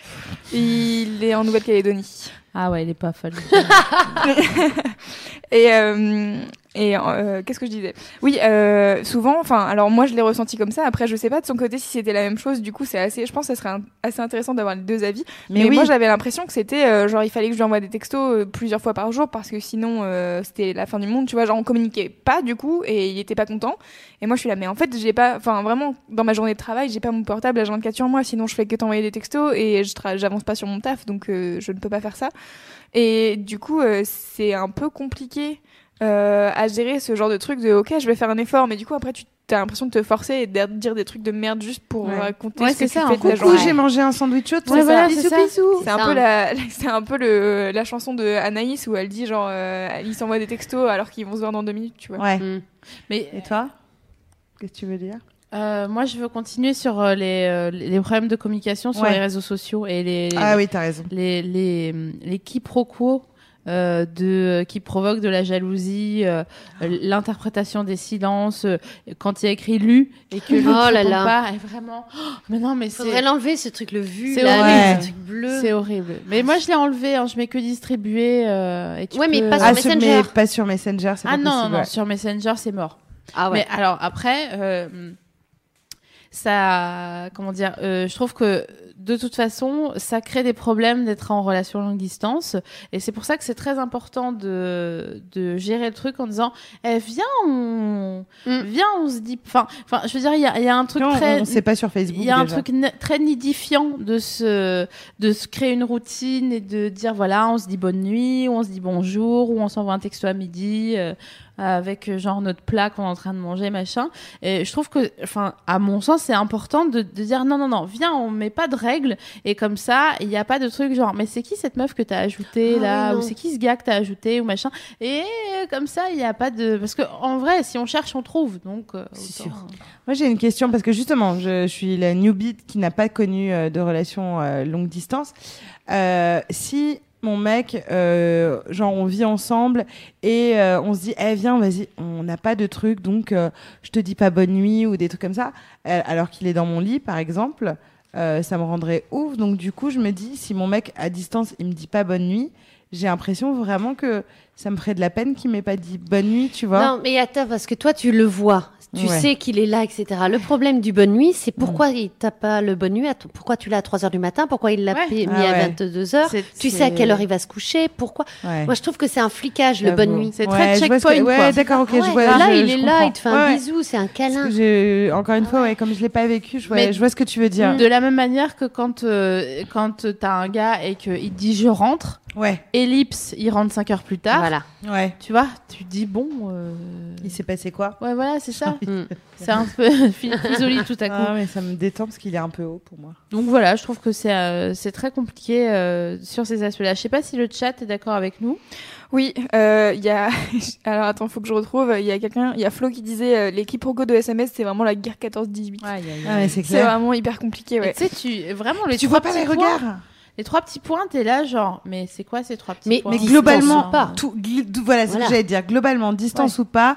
Il est en Nouvelle-Calédonie. Ah ouais, il est pas Fallujah. Et, euh, et euh, qu'est-ce que je disais? Oui, euh, souvent, enfin, alors moi je l'ai ressenti comme ça. Après, je sais pas de son côté si c'était la même chose. Du coup, c'est assez, je pense, que ça serait un- assez intéressant d'avoir les deux avis. Mais, Mais, oui, moi, j'avais l'impression que c'était euh, genre il fallait que je lui envoie des textos euh, plusieurs fois par jour parce que sinon euh, c'était la fin du monde. Tu vois, genre on communiquait pas du coup et il était pas content. Et moi, je suis là, mais en fait, j'ai pas, enfin vraiment dans ma journée de travail, j'ai pas mon portable à vingt-quatre sur moi. Sinon, je fais que t'envoyer des textos et je tra- j'avance pas sur mon taf, donc euh, je ne peux pas faire ça. Et du coup, euh, c'est un peu compliqué euh, à gérer ce genre de truc de ok, je vais faire un effort, mais du coup après tu as l'impression de te forcer et de dire des trucs de merde juste pour Ouais. raconter Ouais, ce que c'est tu ça, fais en de la Coucou, journée. j'ai mangé un sandwich chaud. Ouais, voilà, c'est bisous, ça. bisous. C'est C'est un ça, peu hein. la, c'est un peu le, la chanson de Anaïs où elle dit genre, euh, ils s'envoient des textos alors qu'ils vont se voir dans deux minutes, tu vois. Ouais. Mm. Mais Et toi, qu'est-ce que tu veux dire? euh, moi, je veux continuer sur euh, les, euh, les problèmes de communication sur Ouais. les réseaux sociaux et les, Ah oui, t'as raison. les, les, les quiproquos euh, de, qui provoquent de la jalousie, euh, l'interprétation des silences, euh, quand il y a écrit lu et que l'autre Oh là répond là. pas, et vraiment, oh, mais non, mais Faudrait c'est, l'enlever, ce truc, le vu, C'est là, horrible. avec Ouais. ce truc bleu. c'est horrible. Mais moi, je l'ai enlevé, hein, je mets que distribuer. Euh, et tu Ouais, mais peux- pas Ah, sur sur- Messenger. mais pas sur Messenger, c'est Ah pas non, possible. non, ouais. sur Messenger, c'est mort. Ah ouais. Mais alors après, euh, ça, comment dire, euh, je trouve que de toute façon, ça crée des problèmes d'être en relation longue distance, et c'est pour ça que c'est très important de de gérer le truc en disant, eh, viens, on, Mm. viens, on se dit, enfin, enfin, je veux dire, il y a, il y a un truc Non, très, on sait pas sur Facebook. il y a un déjà. truc ne- très nidifiant de se, de se créer une routine et de dire voilà, on se dit bonne nuit, ou on se dit bonjour, ou on s'envoie un texto à midi euh, avec euh, genre notre plat qu'on est en train de manger, machin. Et je trouve que, enfin, à mon sens, c'est important de, de dire non, non, non, viens, on met pas de règles, et comme ça, il n'y a pas de truc genre mais c'est qui cette meuf que t'as ajoutée Ah là, oui, ou non. c'est qui ce gars que t'as ajouté, ou machin. Et euh, comme ça, il n'y a pas de. Parce que en vrai, si on cherche, on trouve. Donc, euh, C'est autant- sûr. Moi, j'ai une question parce que justement, je, je suis la newbie qui n'a pas connu euh, de relation euh, longue distance. Euh, si mon mec, euh, genre, on vit ensemble et euh, on se dit, eh, viens, vas-y, on n'a pas de truc, donc euh, je te dis pas bonne nuit ou des trucs comme ça, euh, alors qu'il est dans mon lit, par exemple, euh, ça me rendrait ouf. Donc, du coup, je me dis, si mon mec à distance, il me dit pas bonne nuit, j'ai l'impression vraiment que ça me ferait de la peine qu'il m'ait pas dit bonne nuit, tu vois. Non, mais attends, parce que toi, tu le vois. Tu Ouais. sais qu'il est là, et cetera. Le problème du bonne nuit, c'est pourquoi il t'a pas le bonne nuit, à t- pourquoi tu l'as à trois heures du matin, pourquoi il l'a Ouais. pi- mis Ah à ouais. vingt-deux heures. C'est- Tu sais c'est- à quelle heure il va se coucher, pourquoi. Ouais. Moi, je trouve que c'est un flicage, le J'avoue. bonne nuit. C'est Ouais, très je vois ce checkpoint, que- quoi. Ouais, d'accord, ok, Ah ouais, je vois. là, je- il je est là, comprends. il te fait un Ouais, ouais. bisou, c'est un Parce câlin. que j'ai- encore une fois, ouais, comme je l'ai pas vécu, je vois, Mais- je vois ce que tu veux dire. De la même manière que quand, euh, quand t'as un gars et qu'il te dit je rentre, Ouais, ellipse, il rentre cinq heures plus tard, Voilà. ouais. tu vois, tu te dis bon. euh, Il s'est passé quoi? Ouais, voilà, c'est ça. Mm. C'est un peu isolé tout à coup. Ah, mais ça me détend parce qu'il est un peu haut pour moi. Donc voilà, je trouve que c'est euh, c'est très compliqué euh, sur ces aspects-là. Je sais pas si le chat est d'accord avec nous. Oui, euh, il y a. Alors attends, faut que je retrouve. Il y a quelqu'un, il y a Flo qui disait euh, les quiproquos de S M S, c'est vraiment la guerre quatorze dix-huit. Ah, mais c'est C'est clair. vraiment hyper compliqué, Et ouais. Tu sais, tu vraiment les Tu trois vois pas les petits points- regards? Les trois petits points, t'es là genre, mais c'est quoi ces trois petits Mais- points Mais Distance globalement, ou pas. tout, gl- d- voilà, c'est ce Voilà. que j'allais dire. Globalement, distance ou pas,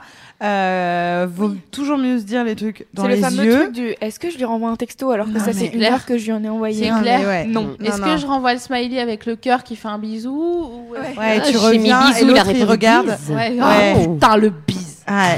euh, vaut toujours mieux se dire les trucs dans C'est les le fameux yeux. truc du est-ce que je lui renvoie un texto alors que Non, ça mais fait une clair. heure que je lui en ai envoyé C'est un. clair. mais ouais. Non. Est-ce Non, que non. je renvoie le smiley avec le cœur qui fait un bisou ou... Ouais. Ouais, Ah, tu j'ai mis reviens bisou, et il a l'autre il répondu regarde. bise. Ouais, Ouais. oh, putain, le bise. Ouais.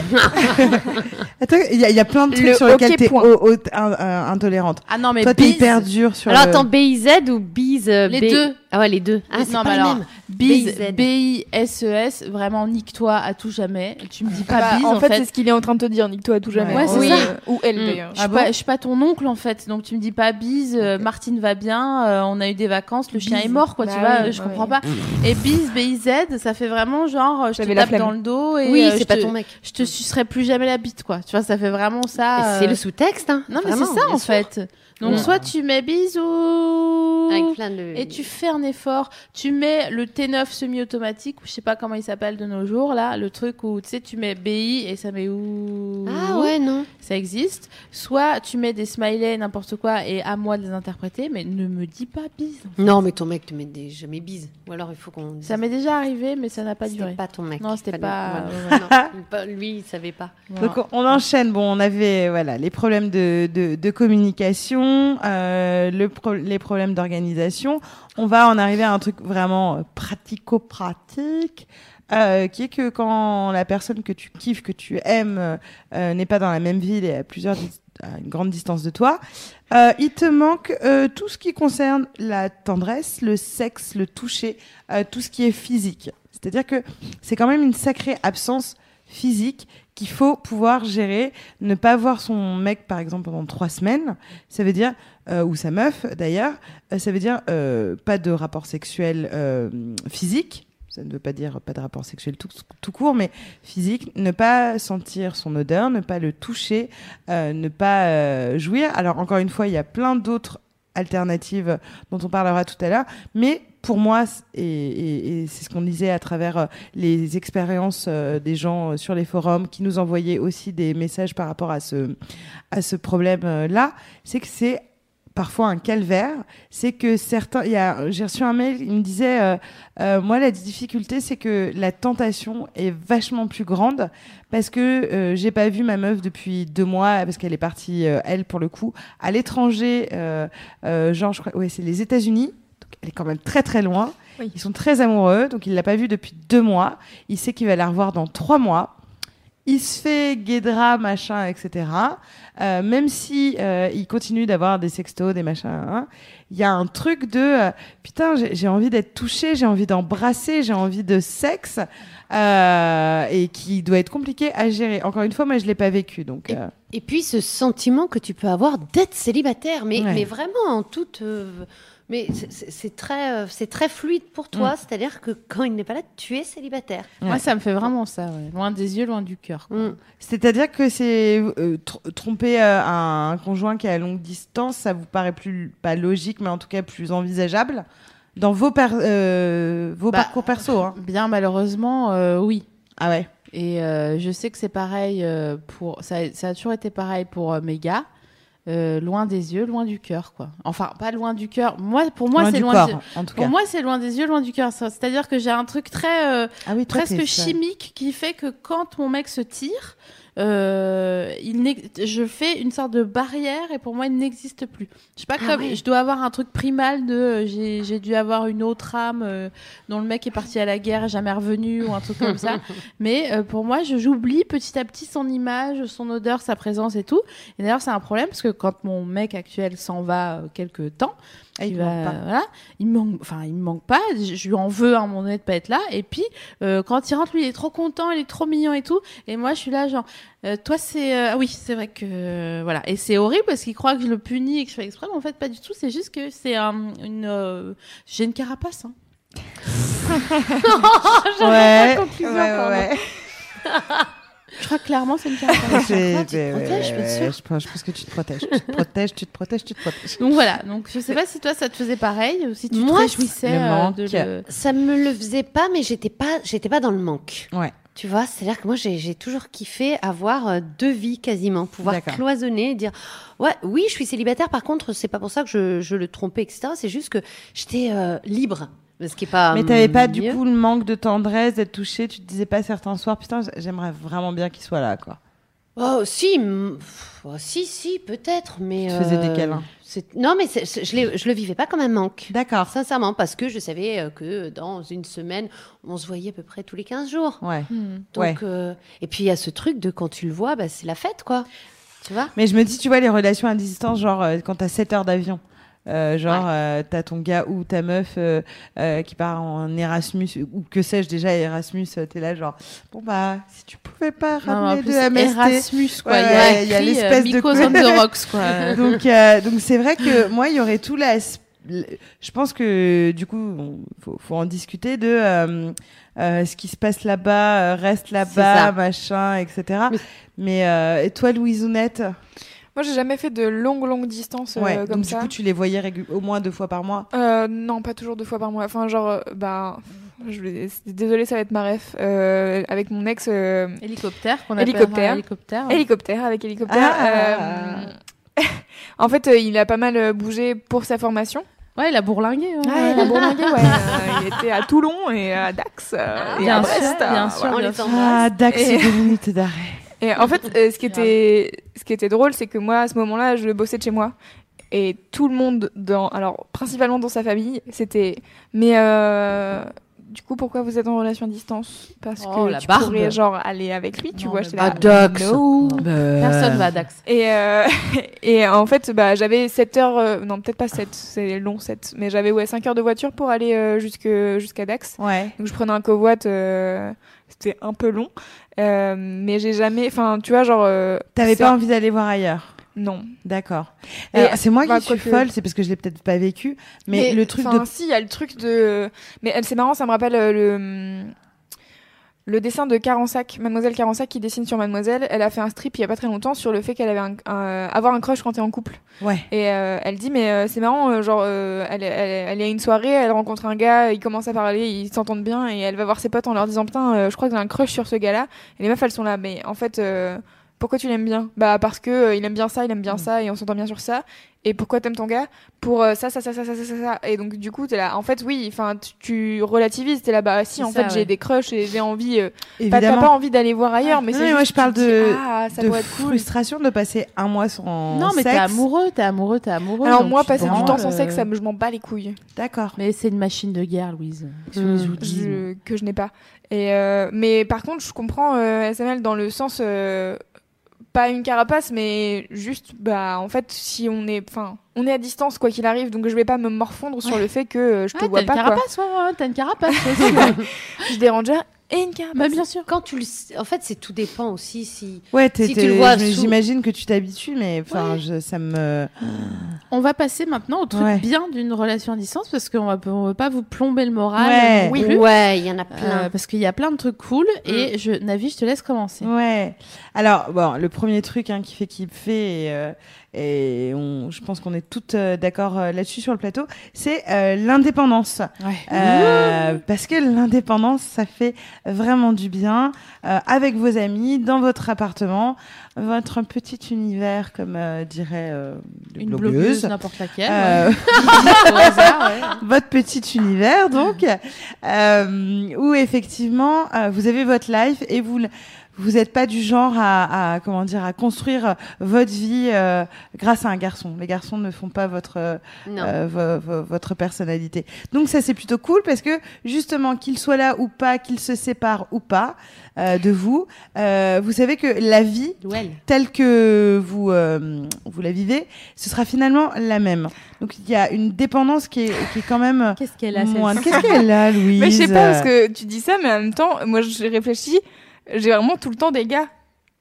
Attends, il y, a- il y a plein de trucs Le sur lesquels ok t'es point. au- au- un- un- intolérante. Ah non, mais Toi, t'es bise, hyper dur sur Alors le... attends, B I Z ou bise euh, Les B- deux. Ah ouais, les deux. Ah, c'est non, pas mais les alors, mêmes. bise, B I Z. B I S E S, vraiment nique-toi à tout jamais. Tu me dis pas Bah, bise, en en fait, fait. c'est ce qu'il est en train de te dire, nique-toi à tout jamais. Ouais, c'est Oui, ça. euh, ou elle Mm. d'ailleurs. Je suis Ah pas, bon je suis pas ton oncle en fait, donc tu me dis pas bise, euh, Martine va bien, euh, on a eu des vacances, le chien Bise. est mort quoi, Bah tu vois, oui, euh, je ouais. comprends pas. Et bise, B I Z, ça fait vraiment genre, euh, je te J'avais la tape flemme. dans le dos et Oui, euh, c'est je pas te- ton mec. je te sucerai plus jamais la bite quoi, tu vois, ça fait vraiment ça. Et C'est euh, le sous-texte, hein. Non mais Vraiment, c'est ça bien en sûr. fait. Donc Mm. soit tu mets bisous Avec plein de. et tu fais un effort, tu mets le T neuf semi-automatique ou je sais pas comment il s'appelle de nos jours là, le truc où tu sais tu mets B I et ça met où Ah ouais, non. ça existe. Soit tu mets des smileys n'importe quoi et à moi de les interpréter, mais ne me dis pas bise. Non, mais ton mec te met des jamais bise. Ou alors il faut qu'on. Ça m'est déjà arrivé, mais ça n'a pas C'était duré. pas ton mec. Non, c'était pas- Voilà. Non, pas- lui, il savait pas. Voilà. Donc on enchaîne. Bon, on avait voilà les problèmes de, de, de communication, euh, le pro- les problèmes d'organisation. On va en arriver à un truc vraiment euh, pratico-pratique, euh, qui est que quand la personne que tu kiffes, que tu aimes, euh, n'est pas dans la même ville et à plusieurs dis- à une grande distance de toi, euh, il te manque euh, tout ce qui concerne la tendresse, le sexe, le toucher, euh, tout ce qui est physique. C'est-à-dire que c'est quand même une sacrée absence physique qu'il faut pouvoir gérer. Ne pas voir son mec, par exemple, pendant trois semaines, ça veut dire, euh, ou sa meuf d'ailleurs, euh, ça veut dire euh, pas de rapport sexuel euh, physique, ça ne veut pas dire pas de rapport sexuel tout, tout court, mais physique, ne pas sentir son odeur, ne pas le toucher, euh, ne pas euh, jouir. Alors encore une fois, il y a plein d'autres alternatives dont on parlera tout à l'heure, mais pour moi, et, et, et c'est ce qu'on disait à travers euh, les expériences euh, des gens euh, sur les forums qui nous envoyaient aussi des messages par rapport à ce, à ce problème-là, c'est que c'est parfois un calvaire, c'est que certains... Y a, j'ai reçu un mail, il me disait euh, euh, moi, la difficulté, c'est que la tentation est vachement plus grande parce que euh, j'ai pas vu ma meuf depuis deux mois, parce qu'elle est partie, euh, elle, pour le coup, à l'étranger, euh, euh, genre, je crois, ouais, c'est les États-Unis, donc elle est quand même très, très loin. Oui. Ils sont très amoureux, donc il l'a pas vue depuis deux mois. Il sait qu'il va la revoir dans trois mois. Il se fait guédra, machin, et cetera. Euh, même si euh, il continue d'avoir des sextos, des machins, hein, il y a un truc de euh, putain, j'ai, j'ai envie d'être touchée, j'ai envie d'embrasser, j'ai envie de sexe, euh, et qui doit être compliqué à gérer. Encore une fois, moi, je l'ai pas vécu, donc. Et, euh... et puis ce sentiment que tu peux avoir d'être célibataire, mais, Ouais. mais vraiment en toute. Euh, mais c'est, c'est, c'est très, euh, c'est très fluide pour toi, Mm. c'est-à-dire que quand il n'est pas là, tu es célibataire. Ouais. Moi, ça me fait vraiment ça. Ouais. Loin des yeux, loin du cœur. quoi. Mm. C'est-à-dire que c'est euh, tr- tromper euh, un conjoint qui est à longue distance, ça vous paraît plus pas logique, mais en tout cas plus envisageable dans vos per- euh, vos Bah, parcours perso, hein. Bien malheureusement, euh, oui. Ah ouais. Et euh, je sais que c'est pareil euh, pour. Ça, ça a toujours été pareil pour euh, mes gars. Euh, loin des yeux, loin du cœur, quoi. Enfin, pas loin du cœur. Moi, pour moi, Loin c'est du loin. corps, des- en tout Pour cas. moi, c'est loin des yeux, loin du cœur. Ça- C'est-à-dire que j'ai un truc très euh, Ah oui, toi, presque t'es ça. chimique qui fait que quand mon mec se tire, euh, il n'ex- je fais une sorte de barrière et pour moi, il n'existe plus. Je sais pas, Ah comme ouais. je dois avoir un truc primal de euh, j'ai, j'ai dû avoir une autre âme euh, dont le mec est parti à la guerre et jamais revenu ou un truc comme ça. Mais euh, pour moi, je, j'oublie petit à petit son image, son odeur, sa présence et tout. Et d'ailleurs, c'est un problème parce que quand mon mec actuel s'en va euh, quelque temps, Ah, il il te va, manque pas. voilà, il me manque, enfin, il me manque pas. Je, je lui en veux à un moment donné de pas être là. Et puis, euh, quand il rentre, lui, il est trop content, il est trop mignon et tout. Et moi, je suis là, genre, euh, toi, c'est, euh, ah oui, c'est vrai que, euh, voilà. Et c'est horrible parce qu'il croit que je le punis et que je fais exprès, mais en fait, pas du tout. C'est juste que c'est un, une, euh, j'ai une carapace. Hein. Ouais. conclusion, ouais, pardon. ouais. Je crois que clairement, c'est une carapace. C'est- crois que tu te ouais, protèges, ouais, bien ouais, sûr. je pense, je pense que tu te protèges. Tu te protèges, tu te protèges, tu te protèges. Donc voilà. Donc je sais pas si toi, ça te faisait pareil ou si tu Moi, te réjouissais le euh, manque. de le. Ça me le faisait pas, mais j'étais pas, j'étais pas dans le manque. Ouais. Tu vois, c'est-à-dire que moi, j'ai, j'ai toujours kiffé avoir euh, deux vies quasiment, pouvoir D'accord. cloisonner, et dire ouais, oui, je suis célibataire. Par contre, c'est pas pour ça que je, je le trompais, et cetera. C'est juste que j'étais euh, libre, ce qui est pas. Mais t'avais pas du mieux. coup le manque de tendresse, d'être touchée. Tu te disais pas certains soirs, putain, j'aimerais vraiment bien qu'il soit là, quoi. Oh, si, mm, pff, oh, si, si, peut-être, mais. Tu te faisais des euh, câlins. c'est- Non, mais c'est- c'est- je, l'ai- je le vivais pas comme un manque. D'accord. Sincèrement, parce que je savais euh, que dans une semaine, on se voyait à peu près tous les quinze jours. Ouais. Hmm. Donc, Ouais. euh, et puis il y a ce truc de quand tu le vois, bah, c'est la fête, quoi. Tu vois? Mais je me dis, tu vois, les relations à distance, genre euh, quand t'as sept heures d'avion, euh, genre euh, t'as ton gars ou ta meuf euh, euh, qui part en Erasmus, ou que sais-je déjà, Erasmus, euh, t'es là, genre, bon bah, si tu pouvais pas Non, en ramener plus, de M S T. Erasmus, quoi. Ouais, il y a, ouais, il y a écrit, l'espèce euh, de- Mycos on the Rocks, quoi. donc, euh, donc c'est vrai que moi, il y aurait tout la. Je pense que du coup, bon, faut, faut en discuter de euh, euh, ce qui se passe là-bas, euh, reste C'est là-bas, ça. machin, et cetera. Mais- Mais euh, et toi, Louisounette, Moi, j'ai jamais fait de longues, longues distances euh, ouais. comme Donc ça. du coup, tu les voyais régu- au moins deux fois par mois. Euh, non, pas toujours deux fois par mois. Enfin, genre, euh, bah, je vais... désolée, ça va être ma ref. Euh, avec mon ex, euh, Hélicoptère, qu'on Hélicoptère. appellera hélicoptère. hélicoptère, avec hélicoptère. Ah. euh, en fait, euh, il a pas mal euh, bougé pour sa formation. Ouais, il a bourlingué. hein. Ouais, il a bourlingué, ouais. Euh, il était à Toulon et à Dax euh, et Bien à sûr, Brest. bien euh, sûr, voilà. On bien les sûr. embrasse. Ah, Dax, Et- c'est deux minutes d'arrêt. Et en fait, euh, ce qui était, ce qui était drôle, c'est que moi, à ce moment-là, je bossais de chez moi. Et tout le monde, dans, alors principalement dans sa famille, c'était. Mais euh, du coup, pourquoi vous êtes en relation à distance? Parce Oh, que la tu barbe. pourrais genre aller avec lui, tu Non, vois. mais j'étais bah, là, Dax. no. Personne va à Dax. Et, euh, et en fait, bah, j'avais sept heures, euh, non, peut-être pas sept, c'est long sept, mais j'avais ouais, cinq heures de voiture pour aller euh, jusque, jusqu'à Dax. Ouais. Donc je prenais un covoit, euh, c'était un peu long. Euh, mais j'ai jamais, enfin, tu vois, genre. euh, T'avais ça- pas envie d'aller voir ailleurs. Non. D'accord. Et- Alors, c'est moi bah, qui suis quoique- folle, c'est parce que je l'ai peut-être pas vécu, mais, le truc enfin, de si, il y a le truc de. Mais elle, c'est marrant, ça me rappelle euh, le. Le dessin de Carensac, Mademoiselle Carensac qui dessine sur Mademoiselle, elle a fait un strip il y a pas très longtemps sur le fait qu'elle avait un, un- avoir un crush quand t'es en couple. ouais. Et euh, elle dit mais euh, c'est marrant, euh, genre euh, elle, elle, elle est à une soirée, elle rencontre un gars, ils commencent à parler, ils s'entendent bien et elle va voir ses potes en leur disant putain euh, je crois que j'ai un crush sur ce gars-là. Et les meufs elles sont là mais en fait euh, pourquoi tu l'aimes bien? Bah parce que euh, il aime bien ça, il aime bien ça et on s'entend bien sur ça. Et pourquoi t'aimes ton gars? Pour euh, ça, ça, ça, ça, ça, ça, ça, ça. Et donc du coup t'es là. En fait oui, enfin tu, tu relativises. T'es là bah si C'est en ça, fait j'ai ouais. des crushs et j'ai envie. Euh, pas, t'as Évidemment. pas envie d'aller voir ailleurs, mais Non, c'est mais juste moi, je tu parle te dis, de- ah ça de pourrait être cool. frustration de passer un mois sans Non, mais sexe. t'es amoureux, t'es amoureux, t'es amoureux. Alors donc moi tu passer du prends, temps sans euh, sexe, ça me, je m'en bats les couilles. D'accord. Mais c'est une machine de guerre, Louise. Hmm. Je vous dis. Je- que je n'ai pas. Et euh, mais par contre, je comprends euh, S M L dans le sens euh, pas une carapace, mais juste bah en fait si on est, enfin on est à distance quoi qu'il arrive, donc je vais pas me morfondre sur le fait que euh, je te Ah, vois t'as pas une quoi. carapace, ouais, ouais, t'as une carapace. ouais, Je dérange déjà et une carapace. bah, bien sûr. Quand tu le sais- en fait, c'est tout dépend aussi si. Ouais, t'es- Si tu t'es- le vois je- sous- j'imagine que tu t'habitues, mais enfin, Ouais. je- ça me. On va passer maintenant au truc Ouais. bien d'une relation à distance parce qu'on va, on veut pas vous plomber le moral. Ouais. non Oui, plus. ouais, il y en a Euh, plein. parce qu'il y a plein de trucs cool et je, Navi, je te laisse commencer. Ouais. Alors, bon, le premier truc hein, qui fait kiffer, et, euh, et on, je pense qu'on est toutes euh, d'accord euh, là-dessus sur le plateau, c'est euh, l'indépendance. Ouais. Euh, parce que l'indépendance, ça fait vraiment du bien euh, avec vos amis, dans votre appartement, votre petit univers, comme euh, dirait euh, les Une blogueuses. blogueuse, n'importe laquelle. Euh, ouais. Au hasard, ouais. votre petit univers, donc, euh, où effectivement, euh, vous avez votre life et vous, l- vous n'êtes pas du genre à, à, comment dire, à construire votre vie euh, grâce à un garçon. Les garçons ne font pas votre, euh, Non. euh, vo- vo- votre personnalité. Donc ça, c'est plutôt cool parce que justement, qu'il soit là ou pas, qu'il se sépare ou pas euh, de vous, euh, vous savez que la vie, Duel. telle que vous, euh, vous la vivez, ce sera finalement la même. Donc il y a une dépendance qui est, qui est quand même Qu'est-ce qu'elle a, moindre. celle-ci Qu'est-ce qu'elle a, Louise? Mais je sais pas parce que tu dis ça, mais en même temps, moi j'ai réfléchi, j'ai vraiment tout le temps des gars.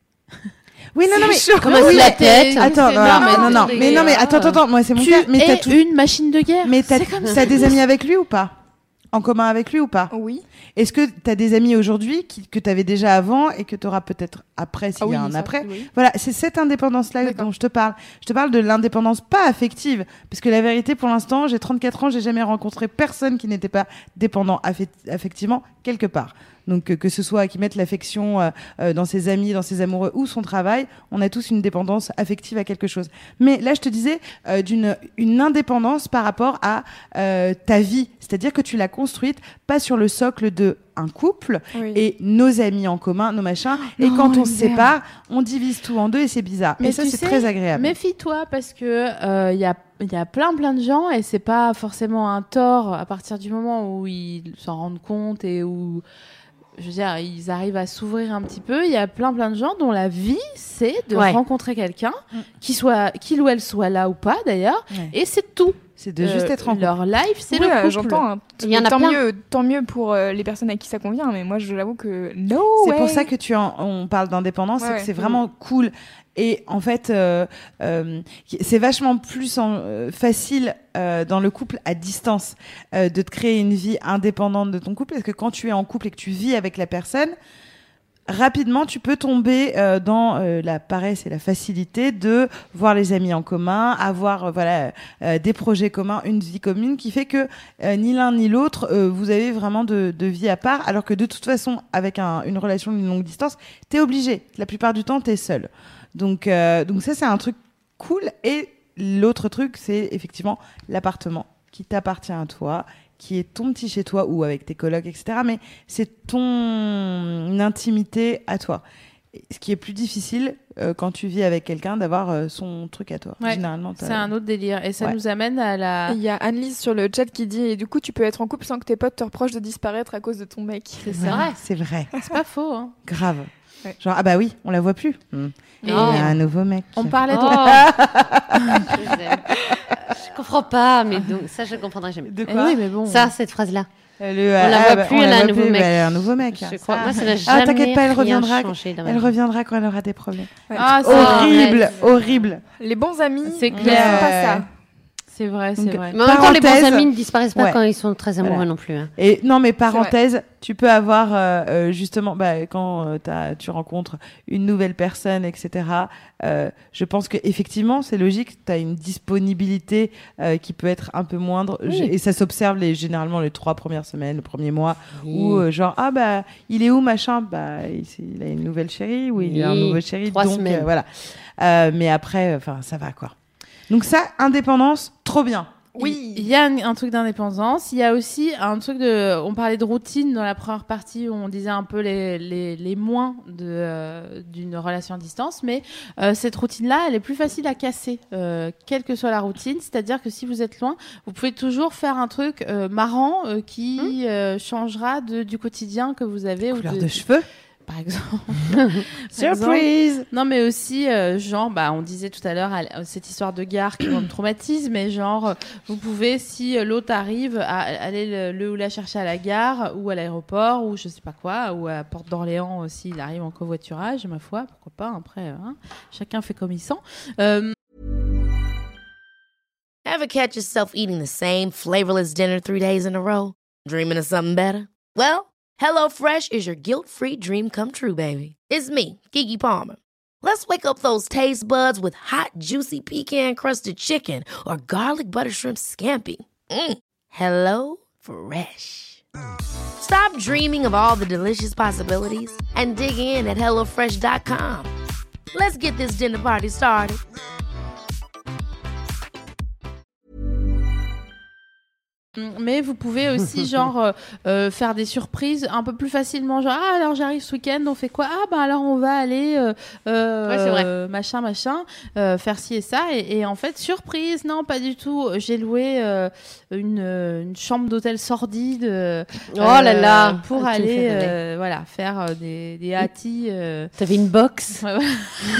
Oui, non, non, mais... C'est chaud. Comment Oui, la mais tête Attends, c'est non, normal, mais non, non, c'est mais non, mais attends, attends, attends, moi c'est mon Tu cas. Mais t'as es tout- une machine de guerre. mais t'as C'est comme t'as des amis avec lui ou pas? En commun avec lui ou pas? Oui. Est-ce que t'as des amis aujourd'hui qui, que t'avais déjà avant et que t'auras peut-être après s'il Ah y oui, a un ça, après? oui. Voilà, c'est cette indépendance-là D'accord. dont je te parle. Je te parle de l'indépendance pas affective. Parce que la vérité, pour l'instant, j'ai trente-quatre ans, j'ai jamais rencontré personne qui n'était pas dépendant affec- affectivement quelque part. Donc, euh, que ce soit qui mette l'affection euh, euh, dans ses amis, dans ses amoureux ou son travail, on a tous une dépendance affective à quelque chose. Mais là, je te disais euh, d'une une indépendance par rapport à euh, ta vie. C'est-à-dire que tu l'as construite pas sur le socle de un couple Oui. et nos amis en commun, nos machins. Et Non, quand on se l'hiver. sépare, on divise tout en deux et c'est bizarre. Mais et ça, tu c'est sais, très agréable. Méfie-toi parce que il y a il y a plein plein de gens et c'est pas forcément un tort à partir du moment où ils s'en rendent compte et où je veux dire ils arrivent à s'ouvrir un petit peu. Il y a plein plein de gens dont la vie c'est de Ouais. rencontrer quelqu'un Mm. qui soit qu'il ou elle soit là ou pas d'ailleurs Ouais. et c'est tout. C'est de juste Euh, être en couple. leur life c'est Oui, le euh, couple. j'entends. hein. Il y en a tant plein. mieux, tant mieux pour euh, les personnes à qui ça convient, mais moi je l'avoue que no C'est way. pour ça que tu en, on parle d'indépendance, Ouais, c'est que ouais. c'est vraiment cool. Et en fait, euh, euh, c'est vachement plus en- euh, facile euh, dans le couple à distance euh, de te créer une vie indépendante de ton couple, parce que quand tu es en couple et que tu vis avec la personne, rapidement, tu peux tomber euh, dans euh, la paresse et la facilité de voir les amis en commun, avoir euh, voilà euh, des projets communs, une vie commune, qui fait que euh, ni l'un ni l'autre euh, vous avez vraiment de, de vie à part, alors que de toute façon, avec un, une relation d'une longue distance, t'es obligé. La plupart du temps, t'es seul. Donc, euh, donc ça, c'est un truc cool. Et l'autre truc, c'est effectivement l'appartement qui t'appartient à toi, qui est ton petit chez toi ou avec tes colocs, et cetera. Mais c'est ton intimité à toi. Ce qui est plus difficile euh, quand tu vis avec quelqu'un, d'avoir euh, son truc à toi. Ouais, Généralement, t'as- C'est un autre délire et ça Ouais. nous amène à la Il y a Annelise sur le chat qui dit et du coup tu peux être en couple sans que tes potes te reprochent de disparaître à cause de ton mec. c'est Ouais, ça. c'est vrai. C'est pas faux hein. Grave. Ouais. Genre, ah bah oui, on la voit plus. Hmm. Et Il y a un nouveau mec. on parlait de Oh. Je les aime. Je comprends pas, mais donc ça je comprendrai jamais. De Eh quoi oui mais bon. Ça, cette phrase-là. Le, On la ah, voit bah, plus, on elle la a un voit nouveau plus, mec. bah, elle a un nouveau mec. Je crois. Moi, ça n'a Ah, jamais t'inquiète pas, elle rien reviendra. changé dans ma Elle vie. reviendra quand elle aura des problèmes. Ouais. Ah, c'est Horrible, vrai. horrible. Les bons amis, C'est ne clair. font pas ça. C'est vrai, c'est Donc, vrai. Mais en même temps, les bons Parenthèse. amis ne disparaissent pas Ouais. quand ils sont très amoureux Voilà. non plus. hein. Et non, mais parenthèse, tu peux avoir euh, euh, justement, bah, quand euh, t'as- tu rencontres une nouvelle personne, et cetera. Euh, je pense que effectivement, c'est logique. Tu as une disponibilité euh, qui peut être un peu moindre, Oui. Je- et ça s'observe les, généralement les trois premières semaines, le premier mois, Oui. où euh, genre ah bah il est où machin, bah il, c'est- il a une nouvelle chérie ou il a un Oui, nouveau chéri, trois donc semaines. euh, voilà. Euh, mais après, enfin ça va quoi. Donc ça, indépendance, trop bien. Oui, il y a un, un truc d'indépendance. Il y a aussi un truc de. On parlait de routine dans la première partie où on disait un peu les, les, les moins de, euh, d'une relation à distance. Mais euh, cette routine-là, elle est plus facile à casser, euh, quelle que soit la routine. C'est-à-dire que si vous êtes loin, vous pouvez toujours faire un truc euh, marrant euh, qui euh, changera de, du quotidien que vous avez. Couleur ou de cheveux. Par exemple. Par exemple. Surprise. Non, mais aussi, euh, genre, bah, on disait tout à l'heure, elle- euh, cette histoire de gare qui me traumatise, mais genre, euh, vous pouvez, si euh, l'autre arrive, à, aller le, le ou la chercher à la gare, ou à l'aéroport, ou je sais pas quoi, ou à Porte d'Orléans aussi, il arrive en covoiturage, ma foi, pourquoi pas, après, hein, chacun fait comme il sent. Euh, Ever catch yourself eating the same flavorless dinner three days in a row? Dreaming of something better? Well, HelloFresh is your guilt-free dream come true, baby. It's me, Keke Palmer. Let's wake up those taste buds with hot, juicy pecan-crusted chicken or garlic butter shrimp scampi. Mm. Hello Fresh. Stop dreaming of all the delicious possibilities and dig in at hello fresh dot com. Let's get this dinner party started. Mais vous pouvez aussi genre euh, euh, faire des surprises un peu plus facilement, genre ah alors j'arrive ce week-end, on fait quoi, ah bah alors on va aller euh, euh, Ouais, c'est vrai. euh, machin machin euh, faire ci et ça et, et en fait surprise non pas du tout, j'ai loué euh, une, euh, une chambre d'hôtel sordide euh, Oh là là. pour Ah, tu me aller fais rêver. euh, voilà faire euh, des des hâtis euh. T'avais une box. Ouais, ouais.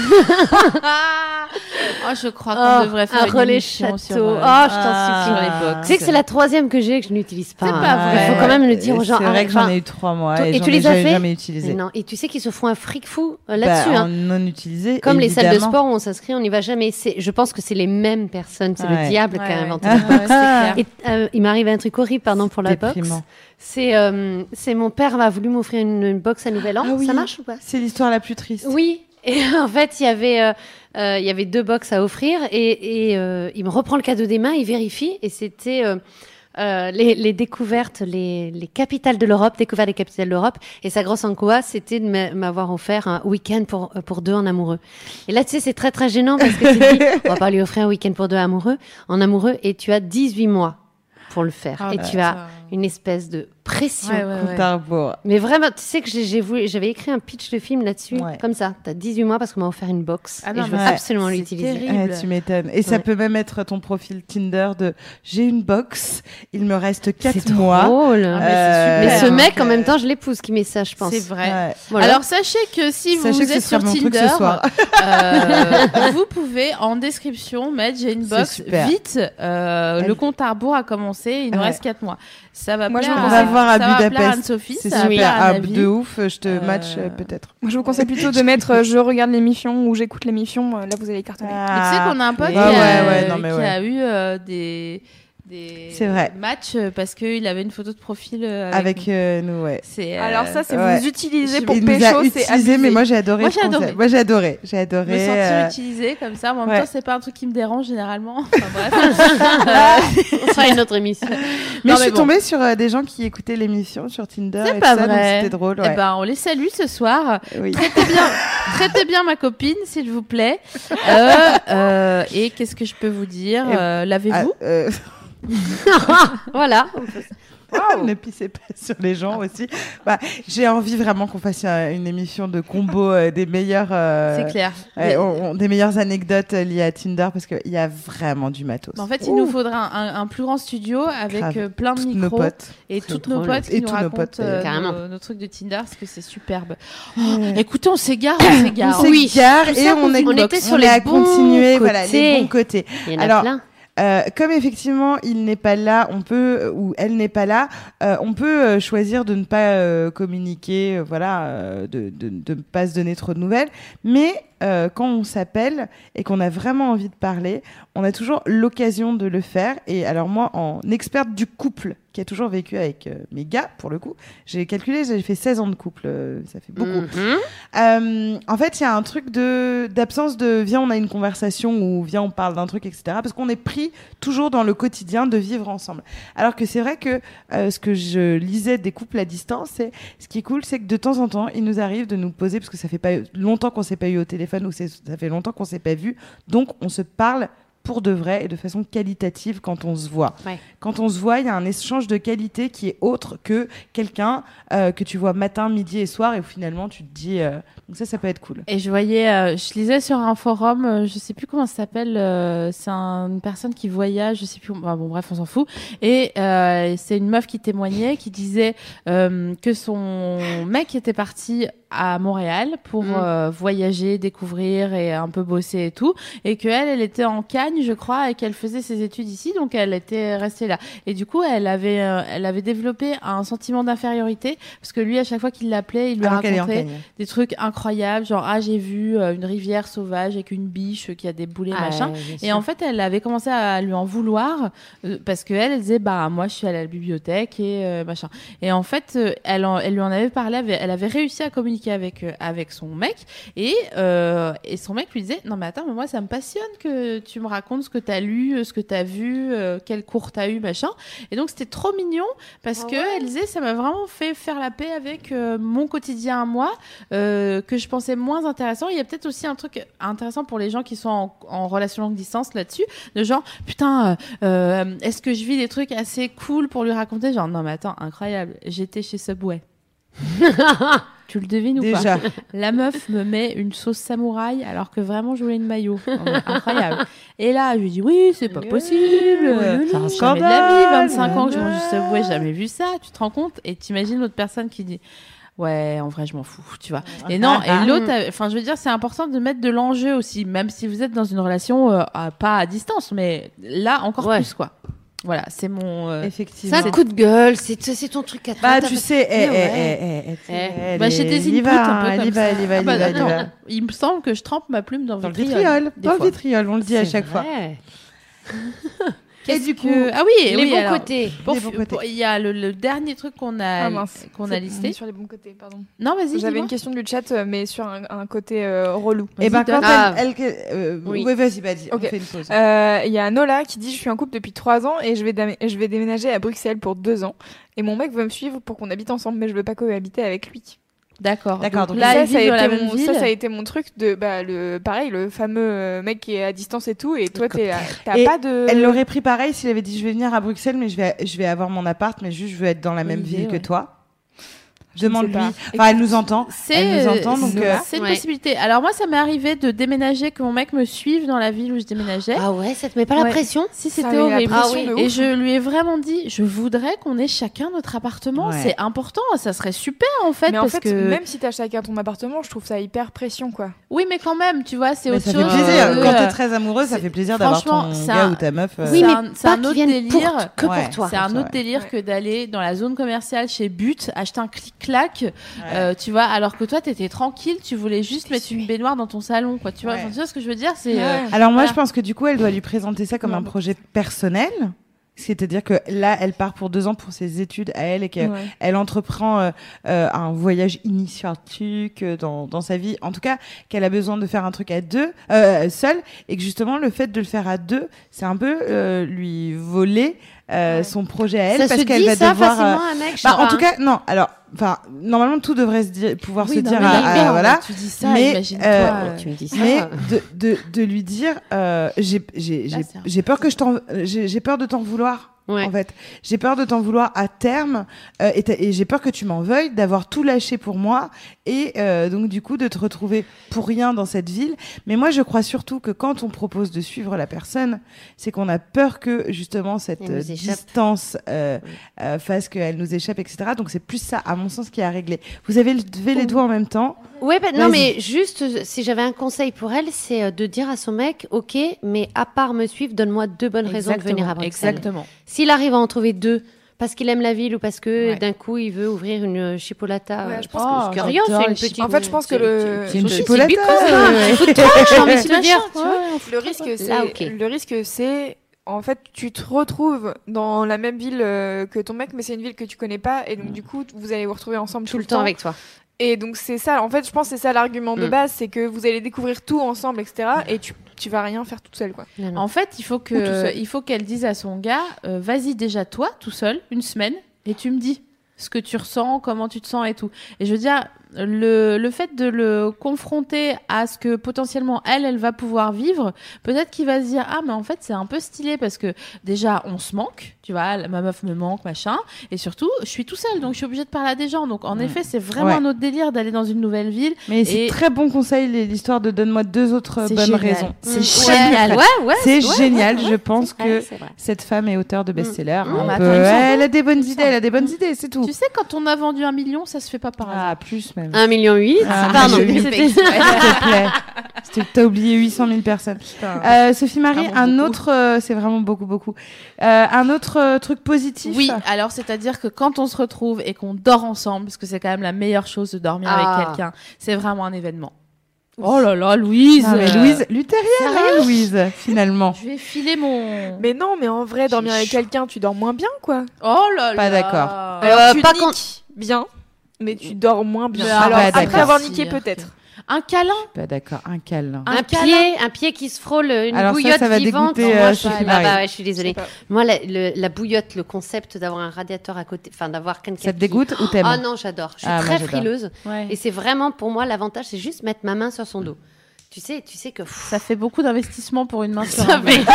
Oh, je crois qu'on Oh, devrait faire un une relais émission château. sur, euh, Oh, je t'en sur supplie. les box. Tu sais que c'est la troisième que j'ai que je n'utilise pas. C'est hein. pas vrai. Il faut quand même le dire aux gens. C'est vrai Arrête, que j'en enfin, ai eu trois mois toi- et, et j'en tu ai les as jamais, fait jamais utilisé. Non, et tu sais qu'ils se font un fric fou euh, Bah, là-dessus. en hein. non utilisé. Comme les salles de évidemment. sport où on s'inscrit, on n'y va jamais. C'est, je pense que c'est les mêmes personnes. C'est Ouais. le diable Ouais, qui a ouais. inventé Ouais, ça. ouais, c'est clair. Et euh, il m'arrive un truc horrible, pardon pour la box. Déprimant. C'est, euh, c'est mon père a voulu m'offrir une, une box à Nouvel An. Ah oui. Ça marche ou pas? C'est l'histoire la plus triste. Oui. Et en fait, il y avait, euh, euh, il y avait deux box à offrir et, et euh, il me reprend le cadeau des mains, il vérifie et c'était euh, euh, les, les découvertes, les, les capitales de l'Europe, découvert des capitales de l'Europe. Et sa grosse angoisse, c'était de m'a- m'avoir offert un week-end pour pour deux en amoureux. Et là, tu sais, c'est très très gênant parce que tu te dis, on va pas lui offrir un week-end pour deux amoureux, en amoureux, et tu as dix-huit mois pour le faire. Ah et bah, tu as ça- une espèce de pression. Ouais, ouais, ouais. Compte à rebours. Mais vraiment, tu sais que j'ai, j'ai voulu, j'avais écrit un pitch de film là-dessus, Ouais. comme ça. T'as dix-huit mois parce qu'on m'a offert une box. Ah et non, je veux mais absolument c'est l'utiliser. terrible. Ouais, tu m'étonnes. Et ça Ouais. peut même être ton profil Tinder de j'ai une box, il me reste C'est quatre mois. drôle. Ah, mais Euh, c'est Mais super. ce mec, en donc, même euh, temps, je l'épouse qui met ça, je pense. C'est vrai. Ouais. Voilà. Alors sachez que si Sachez vous que ce êtes sera sur mon truc Tinder, ce soir. euh, vous pouvez en description mettre j'ai une C'est box super. vite. euh, Elle- Le compte à rebours a commencé. Il nous Ouais. reste quatre mois. Ça va Moi, je plaire. vous à- On va voir à ça va plaire Budapest. Anne-Sophie. C'est ça va super. plaire à Ah, Navi. de ouf, je te Euh, match euh, peut-être. Moi, je vous conseille plutôt de mettre euh, je regarde l'émission ou j'écoute l'émission. euh, Là, vous allez cartonner. Mais tu sais qu'on a un pote Ouais, qui, a, ouais, ouais, non, mais qui ouais. a eu euh, des, des C'est vrai. matchs euh, parce qu'il avait une photo de profil euh, avec, Avec nous. euh, nous, ouais. C'est, euh, Alors ça, c'est ouais. vous utilisez Je- pour il nous pécho, a c'est utilisé, mais abusé. moi j'ai adoré. Moi, ce j'ai adoré. concept. Moi j'ai adoré. J'ai me adoré. sentir euh, utilisée comme ça. Mais en même ouais. temps, c'est pas un truc qui me dérange généralement. Enfin, bref. On fera une autre émission. Mais Non, je mais suis bon. tombée sur euh, des gens qui écoutaient l'émission sur Tinder. C'est et pas tout ça, donc vrai. C'était drôle. Eh Ouais. ben, on les salue ce soir. Oui. Traitez bien, traitez bien ma copine, s'il vous plaît. Euh, euh, et qu'est-ce que je peux vous dire Et- Euh, Ah, Lavez-vous. euh, Voilà. Ne pissez pas sur les gens aussi. Bah, j'ai envie vraiment qu'on fasse euh, une émission de combo euh, des meilleures, euh, C'est clair. ouais, on- on- des meilleures anecdotes euh, liées à Tinder parce qu'il y a vraiment du matos. Mais en fait, il nous faudra un, un- un plus grand studio avec Grave. euh, plein de Toutes micros. nos potes. Et C'est toutes nos drôle. potes qui Et nous tous nos racontent potes, euh, Carrément. nos, nos trucs de Tinder parce que c'est superbe. Oh, écoutez, on s'égare, on s'égare. On Oui. s'égare Tout et ça on, pour est, une On box. était sur on les est à bons continuer, voilà, côtés. les bons côtés. Il y en a Alors, plein. Euh, comme effectivement il n'est pas là, on peut ou elle n'est pas là, euh, on peut euh, choisir de ne pas euh, communiquer, euh, voilà, euh, de, de de ne pas se donner trop de nouvelles. Mais euh, quand on s'appelle et qu'on a vraiment envie de parler, on a toujours l'occasion de le faire. Et alors moi, en experte du couple, qui a toujours vécu avec euh, mes gars, pour le coup, j'ai calculé, j'ai fait seize ans de couple, euh, ça fait beaucoup. Mhm. Euh, en fait, il y a un truc de d'absence de viens, on a une conversation ou viens, on parle d'un truc, et cetera. Parce qu'on est pris toujours dans le quotidien de vivre ensemble. Alors que c'est vrai que euh, ce que je lisais des couples à distance, c'est ce qui est cool, c'est que de temps en temps, il nous arrive de nous poser, parce que ça fait pas longtemps qu'on s'est pas eu au téléphone ou c'est, ça fait longtemps qu'on s'est pas vu, donc on se parle pour de vrai et de façon qualitative quand on se voit. Ouais. Quand on se voit, il y a un échange de qualité qui est autre que quelqu'un euh, que tu vois matin, midi et soir et où finalement tu te dis... Euh... Donc ça, ça peut être cool. Et je voyais, euh, je lisais sur un forum, euh, je sais plus comment ça s'appelle, euh, c'est un, une personne qui voyage, je sais plus, bah, bon bref, on s'en fout. Et euh, c'est une meuf qui témoignait, qui disait euh, que son mec était parti à Montréal pour Mm. euh, voyager, découvrir et un peu bosser et tout, et que elle, elle était en Cagne, je crois, et qu'elle faisait ses études ici, donc elle était restée là. Et du coup, elle avait, euh, elle avait développé un sentiment d'infériorité parce que lui, à chaque fois qu'il l'appelait, il lui Alors qu'elle est en racontait Cagne. des trucs incroyables, genre ah j'ai vu euh, une rivière sauvage avec une biche qui a des boulets Ah, machin. bien Et sûr. en fait, elle avait commencé à lui en vouloir euh, parce que elle, elle disait bah moi je suis allée à la bibliothèque et euh, machin. Et en fait, euh, elle, en- elle lui en avait parlé, avait- elle avait réussi à communiquer avec euh, avec son mec et euh, et son mec lui disait non mais attends mais moi ça me passionne que tu me racontes ce que t'as lu, euh, ce que t'as vu, euh, quel cours t'as eu machin. Et donc c'était trop mignon parce Ah que ouais. elle disait ça m'a vraiment fait faire la paix avec euh, mon quotidien à moi euh, que je pensais moins intéressant. Il y a peut-être aussi un truc intéressant pour les gens qui sont en, en relation longue distance là-dessus, de genre putain, euh, euh, est-ce que je vis des trucs assez cool pour lui raconter, genre non mais attends, incroyable, j'étais chez Subway. Tu le devines ou Déjà. pas? La meuf me met une sauce samouraï alors que vraiment je voulais une maillot. Non, mais incroyable. Et là, je lui dis oui, c'est pas possible. C'est un scandale. De la vie, vingt-cinq ans que je mange du Subway, j'ai jamais vu ça. Tu te rends compte? Et t'imagines l'autre personne qui dit ouais, en vrai, je m'en fous, tu vois. Et non, et l'autre, enfin, je veux dire, c'est important de mettre de l'enjeu aussi, même si vous êtes dans une relation euh, à- pas à distance, mais là encore Ouais. plus quoi. Voilà, c'est mon. euh, Effectivement. C'est un coup de gueule, c'est, c'est ton truc à toi. Bah, t'as tu pas- sais, eh, Mais eh, ouais. eh, eh, eh, Eh. elle Bah, est- j'ai des elle y inputs va, un peu elle comme y va, ça. elle y va, Ah elle y bah, va, elle y non, va. il me semble que je trempe ma plume dans, Dans le vitriol. vitriol, des dans le fois. vitriol, on le dit à C'est chaque fois. vrai. Et Qu'est-ce du coup, que- ah oui, Les oui, bons alors, côtés. pour- Les bons côtés. pour- il y a le, le dernier truc qu'on a Ah mince. qu'on C'est- a on est listé. sur les bons côtés, pardon. Non, vas-y. J'avais dis-moi. une question du chat, euh, mais sur un, un côté euh, relou. Et ben Vas-y, quand donne. Ah. elle, elle, euh, Oui. ouais, vas-y, vas-y, Ok. on fait une pause. Euh, Il y a Nola qui dit je suis en couple depuis trois ans et je vais, dam- je vais déménager à Bruxelles pour deux ans. Et mon mec veut me suivre pour qu'on habite ensemble, mais je veux pas cohabiter avec lui. D'accord. D'accord, Donc donc là, ça, ils ça, a vivent dans la été même mon, ville. ça, ça a été mon truc de bah le pareil le fameux euh, mec qui est à distance et tout et toi t'es à- t'as Et pas de Elle l'aurait pris pareil s'il avait dit je vais venir à Bruxelles, mais je vais, je vais avoir mon appart, mais juste je veux être dans la Bonne même idée, ville ouais. que toi. Je ne sais Demande-lui. pas. Enfin, elle nous entend. C'est Elle nous entend, donc. c'est- euh, c'est une Ouais. possibilité. Alors moi, ça m'est arrivé de déménager, que mon mec me suive dans la ville où je déménageais. Ah ouais, ça te met pas la Ouais. pression? Si Ça c'était met la horrible. pression Ah oui. de ouf. Et je lui ai vraiment dit, je voudrais qu'on ait chacun notre appartement. Ouais. C'est important, ça serait super en fait, mais en parce fait que même si t'as chacun ton appartement je trouve ça hyper pression quoi. oui, mais quand même, tu vois, c'est mais autre ça fait chose. plaisir. de- Quand t'es très amoureux, ça c'est- fait plaisir d'avoir franchement, ton c'est gars un- ou ta meuf. euh, Oui, c'est mais un, c'est pas un qu'ils autre viennent pour- délire. que Ouais. pour toi. C'est un c'est autre vrai. délire Ouais. que d'aller dans la zone commerciale chez But, acheter un clic-clac, euh, tu vois, alors que toi, t'étais tranquille, tu voulais juste mettre une baignoire dans ton salon, quoi, tu vois. Ouais. Enfin, tu vois ce que je veux dire, c'est. euh, Ouais. Alors moi, Voilà. je pense que du coup, elle doit lui présenter ça comme Non, un mais- projet personnel. C'est-à-dire que là, elle part pour deux ans pour ses études à elle et qu'elle Ouais. elle entreprend euh, euh, un voyage initiatique euh, dans, dans sa vie. En tout cas, qu'elle a besoin de faire un truc à deux, euh, seule, et que justement, le fait de le faire à deux, c'est un peu euh, lui voler euh, Ouais. son projet à elle Ça parce se qu'elle dit va ça devoir. euh, facilement à un mec? je bah, sais en pas, tout hein. cas, non. Alors, enfin, normalement, tout devrait se dire, pouvoir oui, se non, dire mais à, à- d'accord, voilà. Tu dis ça, Mais, imagine-toi. euh, euh, Tu me dis ça. Mais de, de, de lui dire, euh, j'ai j'ai- Là, j'ai- c'est un- j'ai peur que je t'en, j'ai j'ai peur de t'en vouloir. Ouais. En fait, j'ai peur de t'en vouloir à terme euh, et, t'as- et j'ai peur que tu m'en veuilles d'avoir tout lâché pour moi et euh, donc du coup de te retrouver pour rien dans cette ville. Mais moi, je crois surtout que quand on propose de suivre la personne, c'est qu'on a peur que justement cette Elle nous euh, échappe. distance euh, euh, fasse qu'elle nous échappe, et cetera. Donc c'est plus ça, à mon sens, qui a réglé. Vous avez levé les doigts en même temps. Ouais, bah, non, Vas-y. mais juste, euh, si j'avais un conseil pour elle, c'est euh, de dire à son mec, ok, mais à part me suivre, donne-moi deux bonnes raisons de venir à Bruxelles. Exactement. S'il arrive à en trouver deux, parce qu'il aime la ville ou parce que Ouais. d'un coup il veut ouvrir une euh, chipolata, Ouais, euh, je pense Oh, que c'est rien, j'adore c'est une les petite. En fait, je pense que le- C'est une c'est chipolata. because, euh, ouais. J'ai envie de te dire. tu vois. Le risque, c'est Là, ok. le risque, c'est en fait, tu te retrouves dans la même ville euh, que ton mec, mais c'est une ville que tu connais pas, et donc du coup, vous allez vous retrouver ensemble Tout le temps avec toi. Et donc c'est ça. En fait, je pense que c'est ça l'argument de Mm. base, c'est que vous allez découvrir tout ensemble, et cetera. Et tu tu vas rien faire toute seule, quoi. Non, non. En fait, il faut Ou tout que, seul. il faut qu'elle dise à son gars, euh, vas-y déjà toi, tout seul, une semaine, et tu me dis ce que tu ressens, comment tu te sens et tout. Et je veux dire, le, le fait de le confronter à ce que potentiellement elle, elle va pouvoir vivre, peut-être qu'il va se dire, ah mais en fait c'est un peu stylé parce que déjà on se manque, tu vois, la- ma meuf me manque, machin, et surtout je suis tout seul, donc je suis obligée de parler à des gens. Donc en Mm. effet, c'est vraiment Ouais. un autre délire d'aller dans une nouvelle ville. Mais c'est Et- très bon conseil, l'histoire de donne-moi deux autres C'est bonnes génial. raisons. C'est Mm. génial. Ouais, ouais. C'est ouais, génial, ouais, je ouais, pense c'est vrai, que c'est vrai. cette femme est auteure de best-seller. Mm. On Mais peut- attends, il me semble. elle a des bonnes Il me idées, semble. elle a des bonnes idées, c'est tout. Tu sais, quand on a vendu un million, ça se fait pas par hasard. Ah, plus même. Un million huit. Ah, Pardon. je- c'était- S'il te plaît. S'il te- T'as oublié huit cent mille personnes. Euh, Sophie Marie, Vraiment un beaucoup. autre, euh, c'est vraiment beaucoup, beaucoup. Euh, un autre euh, truc positif. Oui, alors c'est-à-dire que quand on se retrouve et qu'on dort ensemble, parce que c'est quand même la meilleure chose de dormir Ah. avec quelqu'un, c'est vraiment un événement. Oh là là, Louise Non, mais euh, Louise, luthérienne, hein, Louise, finalement. Je vais filer mon... Mais non, mais en vrai, dormir J'ai avec chaud. quelqu'un, tu dors moins bien, quoi. Oh là là Pas d'accord. Alors, Euh, tu pas niques quand- bien, mais tu dors moins bien. Mais Alors, pas après d'accord. avoir niqué, Dire peut-être. Un câlin. Pas d'accord, un câlin. Un Un câlin. pied, un pied qui se frôle, une Alors ça, bouillotte ça va vivante. dégoûter, Non, euh, moi, je, Sophie ah Marie. bah ouais, je suis Je sais désolée. pas. Moi, la, le- la bouillotte, le concept d'avoir un radiateur à côté, enfin d'avoir quelqu'un. Ça te qui- dégoûte ou t'aimes? Ah non, j'adore. Je suis Ah, moi, très j'adore. frileuse. Ouais. Et c'est vraiment pour moi l'avantage, c'est juste mettre ma main sur son dos. Tu sais, tu sais que pff, Ça fait beaucoup d'investissement pour une main sur ça un fait.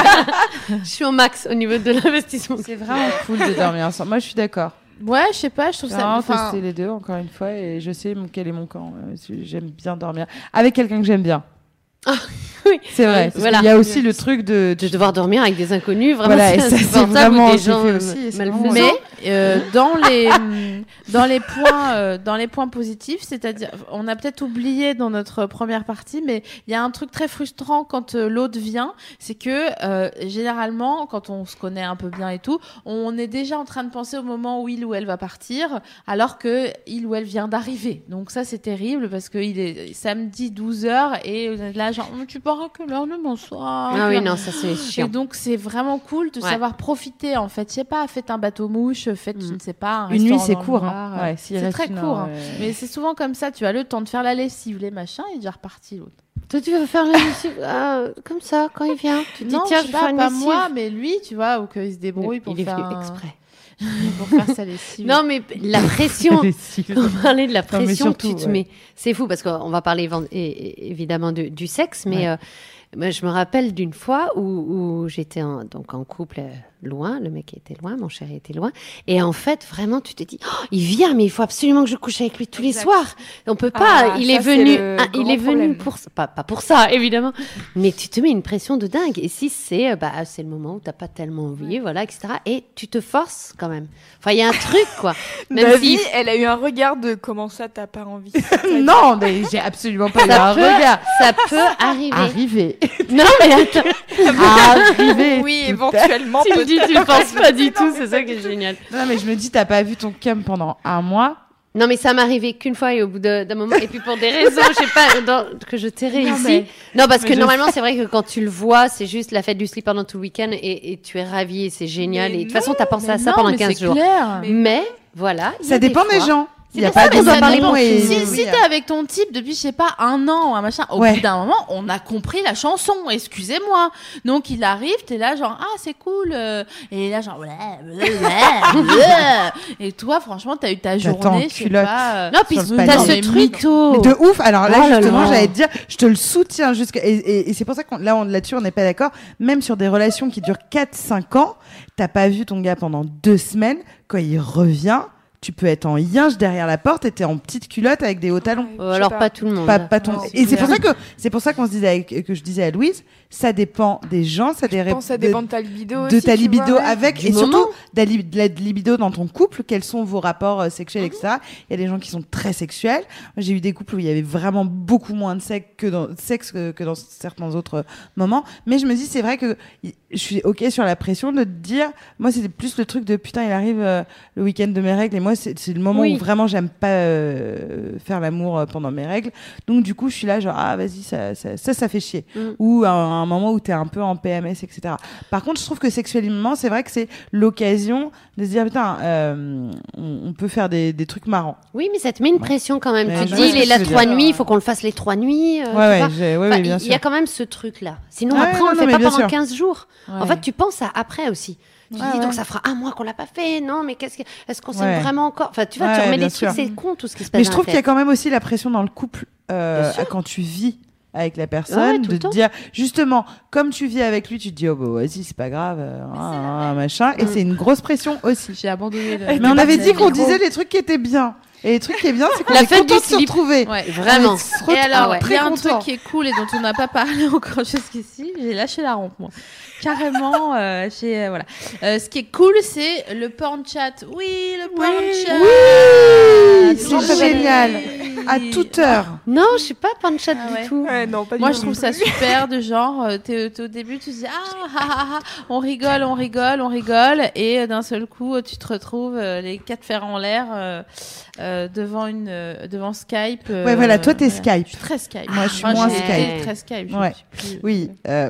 Je suis au max au niveau de l'investissement. C'est vraiment cool de dormir ensemble. Moi, je suis d'accord. Ouais, je sais pas, je trouve J'ai ça... vraiment enfin, testé les deux, encore une fois, et je sais quel est mon camp. Euh, J'aime bien dormir avec quelqu'un que j'aime bien. oui. C'est vrai. Parce Voilà. qu'il y a aussi le truc de... De devoir dormir avec des inconnus, vraiment, Voilà, et c'est ça, c'est insupportable, vraiment- ou des j'ai gens fait euh, aussi, et c'est malfaisants. vraiment- Mais euh, dans les hum, dans les points euh, dans les points positifs, c'est-à-dire on a peut-être oublié dans notre première partie, mais il y a un truc très frustrant quand euh, l'autre vient, c'est que euh, généralement quand on se connaît un peu bien et tout, on est déjà en train de penser au moment où il ou elle va partir, alors que il ou elle vient d'arriver. Donc ça c'est terrible parce que il est samedi douze heures et on est là genre Hum, tu pars à quelle heure demain soir? Ah oui, non, ça c'est Et chiant. donc c'est vraiment cool de Ouais. savoir profiter en fait. Je sais pas, faites un bateau mouche, faites Mm. je ne sais pas un Une nuit, restaurant c'est dans le court. noir, Hein. euh, Ouais, s'il c'est reste très une court. heure, hein. euh, Mais c'est souvent comme ça. Tu as le temps de faire la lessive, les machins, et déjà reparti l'autre. Toi, tu veux faire la lessive ah, comme ça quand il vient. Tu te dis Non, tiens, je je sais vais faire pas, une pas lessive. moi, mais lui, tu vois, ou qu'il se débrouille pour il est faire venu un- exprès. pour faire sa lessive. Non, mais la pression. lessive. On parlait de la Non, mais pression surtout, que tu te ouais. mets. C'est fou parce qu'on va parler évan- é- é- évidemment de- du sexe, mais Ouais. euh, moi, je me rappelle d'une fois où, où j'étais en, donc en couple euh, loin, le mec était loin, mon chéri était loin, et en fait vraiment tu te dis, oh, il vient, mais il faut absolument que je couche avec lui tous les Exact. soirs. On peut pas. Ah, il ça, est c'est venu, le ah, il grand est venu problème. pour ça- pas pas pour ça évidemment, mais tu te mets une pression de dingue. Et si c'est euh, bah c'est le moment où t'as pas tellement envie, voilà, et cetera. Et tu te forces quand même. Enfin il y a un truc quoi. Même Ma si vie, elle a eu un regard de comment ça, t'as pas envie. Non, mais j'ai absolument pas eu Ça un peut- regard. ça peut arriver. Arriver. Non mais attends. Arriver. Oui, tout à- éventuellement. Tu me dis, tu le penses pas du tout, c'est ça qui est génial. Non, mais je me dis, t'as pas vu ton cum pendant un mois. Non, mais ça m'est arrivé qu'une fois et au bout de- d'un moment, et puis pour des raisons, je sais pas, dans- que je tairai Non, ici. mais- Non, parce mais que je normalement, c'est vrai que quand tu le vois, c'est juste la fête du slip pendant tout le week-end et, et tu es ravi et c'est génial. Mais et de toute façon, t'as pensé Mais à ça non, pendant mais quinze c'est jours. clair. Mais- Mais voilà. il y Ça a dépend des fois- gens. Il y a C'est pas ça, mais de on va parler non pour et tout. Si, oui, si t'es avec ton type depuis, je sais pas, un an ou un machin, au Ouais. bout d'un moment, on a compris la chanson, excusez-moi. Donc il arrive, t'es là genre, ah c'est cool, euh, et là genre, ouais, ouais, ouais, ouais. Et toi franchement, t'as eu ta J'attends, journée, je sais culotte. pas. euh, Non, puis Sur le t'as panier. ce Mais truc. mytho. Mais de ouf. Alors là, Oh là justement, là. j'allais te dire, je te le soutiens jusqu'à, et, et, et c'est pour ça qu'on, là, on, là-dessus, on n'est pas d'accord. Même sur des relations qui durent quatre cinq ans, t'as pas vu ton gars pendant deux semaines. Quand il revient, tu peux être en yinche derrière la porte et t'es en petite culotte avec des hauts talons. Euh, alors pas tout le monde. Pas, pas ton... Non, c'est Et c'est pour clair. ça que c'est pour ça qu'on se disait avec- que je disais à Louise, ça dépend des gens, ça, Je dé- pense que ça de- dépend de ta libido de aussi, ta tu libido vois, ouais. avec Du et surtout moment. de la, li- de la libido dans ton couple, quels sont vos rapports euh, sexuels, et cetera. Il y a des gens qui sont très sexuels. Moi, j'ai eu des couples où il y avait vraiment beaucoup moins de sexe que dans, sexe que, que dans certains autres euh, moments. Mais je me dis, c'est vrai que y- je suis ok sur la pression de te dire, moi c'était plus le truc de putain, il arrive euh, le week-end de mes règles et moi c'est, c'est le moment Oui. où vraiment j'aime pas euh, faire l'amour euh, pendant mes règles. Donc du coup, je suis là genre ah vas-y ça ça ça, ça fait chier. Mm. Ou à un, un moment où t'es un peu en P M S, et cetera. Par contre, je trouve que sexuellement, c'est vrai que c'est l'occasion de se dire putain, euh, on, on peut faire des, des trucs marrants. Oui, mais ça te met une pression quand même. Mais tu je te vois dis, ce il que est là tu veux trois dire. nuits, il faut qu'on le fasse les trois nuits. euh, Ouais tu ouais, vois. j'ai- ouais, Enfin, ouais, bien il sûr. y a quand même ce truc-là. Sinon, Ouais, après, non, on le non, fait mais pas bien pendant sûr. quinze jours. En Ouais. fait, tu penses à après aussi. Tu Ouais, dis, ouais. donc ça fera un mois qu'on l'a pas fait. Non, mais qu'est-ce que... est-ce qu'on s'aime Ouais. vraiment encore? Enfin, tu vois, Ouais, tu remets bien des trucs, sûr. c'est con tout ce qui se passe. Mais je dans trouve la qu'il y a tête. quand même aussi la pression dans le couple euh, Bien sûr. quand tu vis avec la Ouais, personne, tout de le te temps. dire justement, comme tu vis avec lui, tu te dis oh bah vas-y c'est pas grave, euh, ah, ah, machin, et Mm. c'est une grosse pression aussi. J'ai abandonné le. Mais on avait dit qu'on Micro. disait les trucs qui étaient bien, et les trucs qui est bien, c'est qu'on La est fête content du de se slip. retrouver. Ouais. Vraiment. On est se Et alors, retrouve il y très a un content. truc qui est cool et dont on n'a pas parlé encore jusqu'ici. J'ai lâché la rampe, moi. Carrément, euh, j'ai euh, voilà. Euh, ce qui est cool, c'est le porn chat. Oui, le porn chat. Oui, Toujours c'est très génial. bien. À toute heure. Non, je suis pas panchat Ah du ouais. tout. Ouais, non, pas du Moi, tout. je trouve ça super de genre, euh, t'es, t'es au début, tu te dis ah, ah, ah, ah, on rigole, on rigole, on rigole, et euh, d'un seul coup, euh, tu te retrouves euh, les quatre fers en l'air euh, euh, devant une, euh, devant Skype. euh, Ouais, voilà, toi, t'es voilà. Skype. Je suis très Skype. Moi, je suis Enfin, moins j'ai Skype. été très Skype. je Ouais. suis plus- Oui, euh,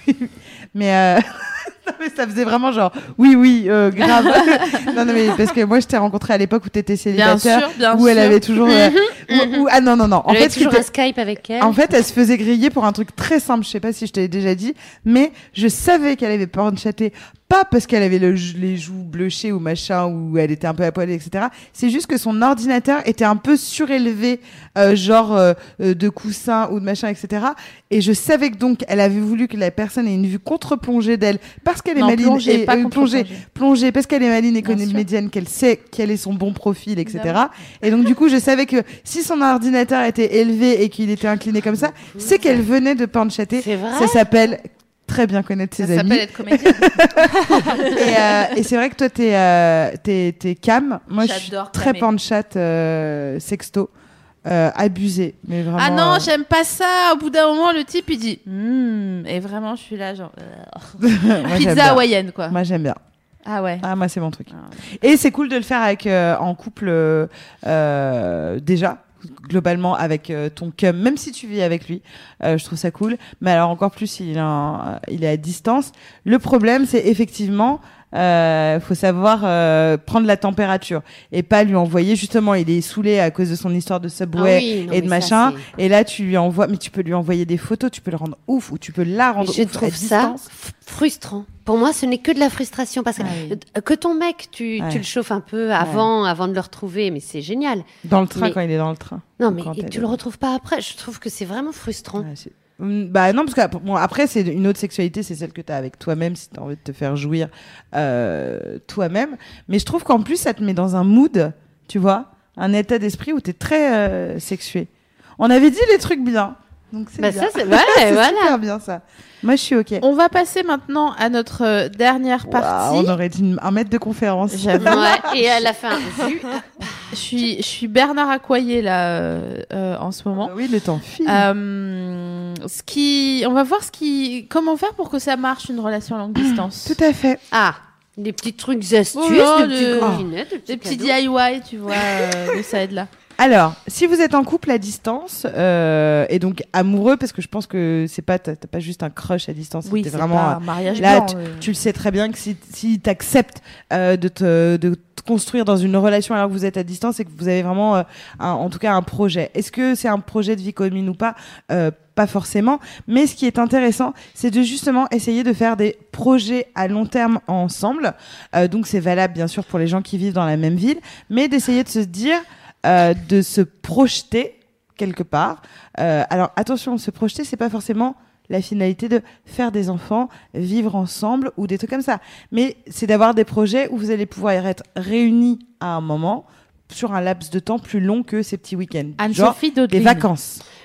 mais, euh, non, mais ça faisait vraiment genre oui oui euh, grave. non non mais parce que moi je t'ai rencontré à l'époque où t'étais Bien célibataire, sûr, bien où sûr. elle avait toujours euh, où- où- ah non non non en J'avais fait toujours c'était- un Skype avec elle. en fait, elle se faisait griller pour un truc très simple. Je sais pas si je t'avais déjà dit, mais je savais qu'elle avait porn chaté. Pas parce qu'elle avait le, les joues bleuchées ou machin, ou elle était un peu à poil, et cetera. C'est juste que son ordinateur était un peu surélevé, euh, genre euh, euh, de coussin ou de machin, et cetera. Et je savais que donc elle avait voulu que la personne ait une vue contre-plongée d'elle, parce qu'elle est Non, maline plongée, et pas euh, contre-plongée. plongée, plongée, parce qu'elle est maline et Bien sûr. comédienne, qu'elle sait quel est son bon profil, et cetera. Et donc du coup, je savais que si son ordinateur était élevé et qu'il était incliné comme ça, c'est qu'elle venait de porn chatter. C'est vrai. Ça s'appelle très bien connaître ses Ça amis. s'appelle être comédienne. Et, euh, et c'est vrai que toi, t'es, euh, t'es, t'es cam. Moi, je suis J'adore très cammer. pan de chat euh, sexto. Euh, abusé. Mais vraiment. Ah non, euh, j'aime pas ça. Au bout d'un moment, le type il dit hmm, et vraiment, je suis là genre euh, moi, j'aime pizza bien. hawaïenne quoi. Moi, j'aime bien. Ah ouais. Ah, moi, c'est mon truc. Ah. Et c'est cool de le faire avec, euh, en couple, euh, euh, déjà. Globalement avec euh, ton cum, même si tu vis avec lui, euh, je trouve ça cool. Mais alors encore plus s'il est, un- il est à distance. Le problème, c'est effectivement, euh, faut savoir euh, prendre la température et pas lui envoyer. Justement, il est saoulé à cause de son histoire de Subway Ah oui, non, et de mais ça, machin. c'est- Et là, tu lui envoies, mais tu peux lui envoyer des photos, tu peux le rendre ouf ou tu peux la rendre Je ouf à trouve ça distance. f- frustrant. Pour moi, ce n'est que de la frustration parce que, Ah oui. euh, que ton mec, tu, Ouais. tu le chauffes un peu avant, avant de le retrouver, mais c'est génial. Dans le train Mais- quand il est dans le train. Non, Ou mais quand et elle tu est- le retrouves pas après. Je trouve que c'est vraiment frustrant. Ouais, c'est- Hum, Bah non, parce que bon, après, c'est une autre sexualité, c'est celle que tu as avec toi-même, si tu as envie de te faire jouir euh, toi-même. Mais je trouve qu'en plus, ça te met dans un mood, tu vois, un état d'esprit où tu es très euh, sexué. On avait dit les trucs bien. Donc c'est Bah, bien. ça, c'est- ouais, C'est voilà. super bien ça. Moi, je suis OK. On va passer maintenant à notre euh, dernière partie. Waouh, on aurait dit une- un mètre de conférence. J'avoue. Ouais, et à la fin, vu, Je suis, je suis Bernard Accoyer là euh, euh, en ce moment. Ah oui, le temps file. Euh, ce qui, on va voir ce qui, comment faire pour que ça marche une relation à longue distance. Tout à fait. ah, des petits trucs astuces, Oh là, des petites le- coquinettes, des Des petits petits cadeaux. D I Y, tu vois, euh, de ça aide là. Alors, si vous êtes en couple à distance euh, et donc amoureux, parce que je pense que c'est pas t'as t'as pas juste un crush à distance, Oui, t'es c'est vraiment pas euh, un mariage là, blanc. tu, euh. tu le sais très bien que si, si tu acceptes euh, de, te, de te construire dans une relation alors que vous êtes à distance et que vous avez vraiment, euh, un- en tout cas, un projet. Est-ce que c'est un projet de vie commune ou pas euh, Pas forcément. Mais ce qui est intéressant, c'est de justement essayer de faire des projets à long terme ensemble. Euh, donc c'est valable, bien sûr, pour les gens qui vivent dans la même ville, mais d'essayer de se dire, euh, de se projeter quelque part. Euh, alors attention, se projeter, c'est pas forcément la finalité de faire des enfants, vivre ensemble ou des trucs comme ça. Mais c'est d'avoir des projets où vous allez pouvoir être réunis à un moment sur un laps de temps plus long que ces petits week-ends. Genre Anne-Sophie des Daudeline. vacances.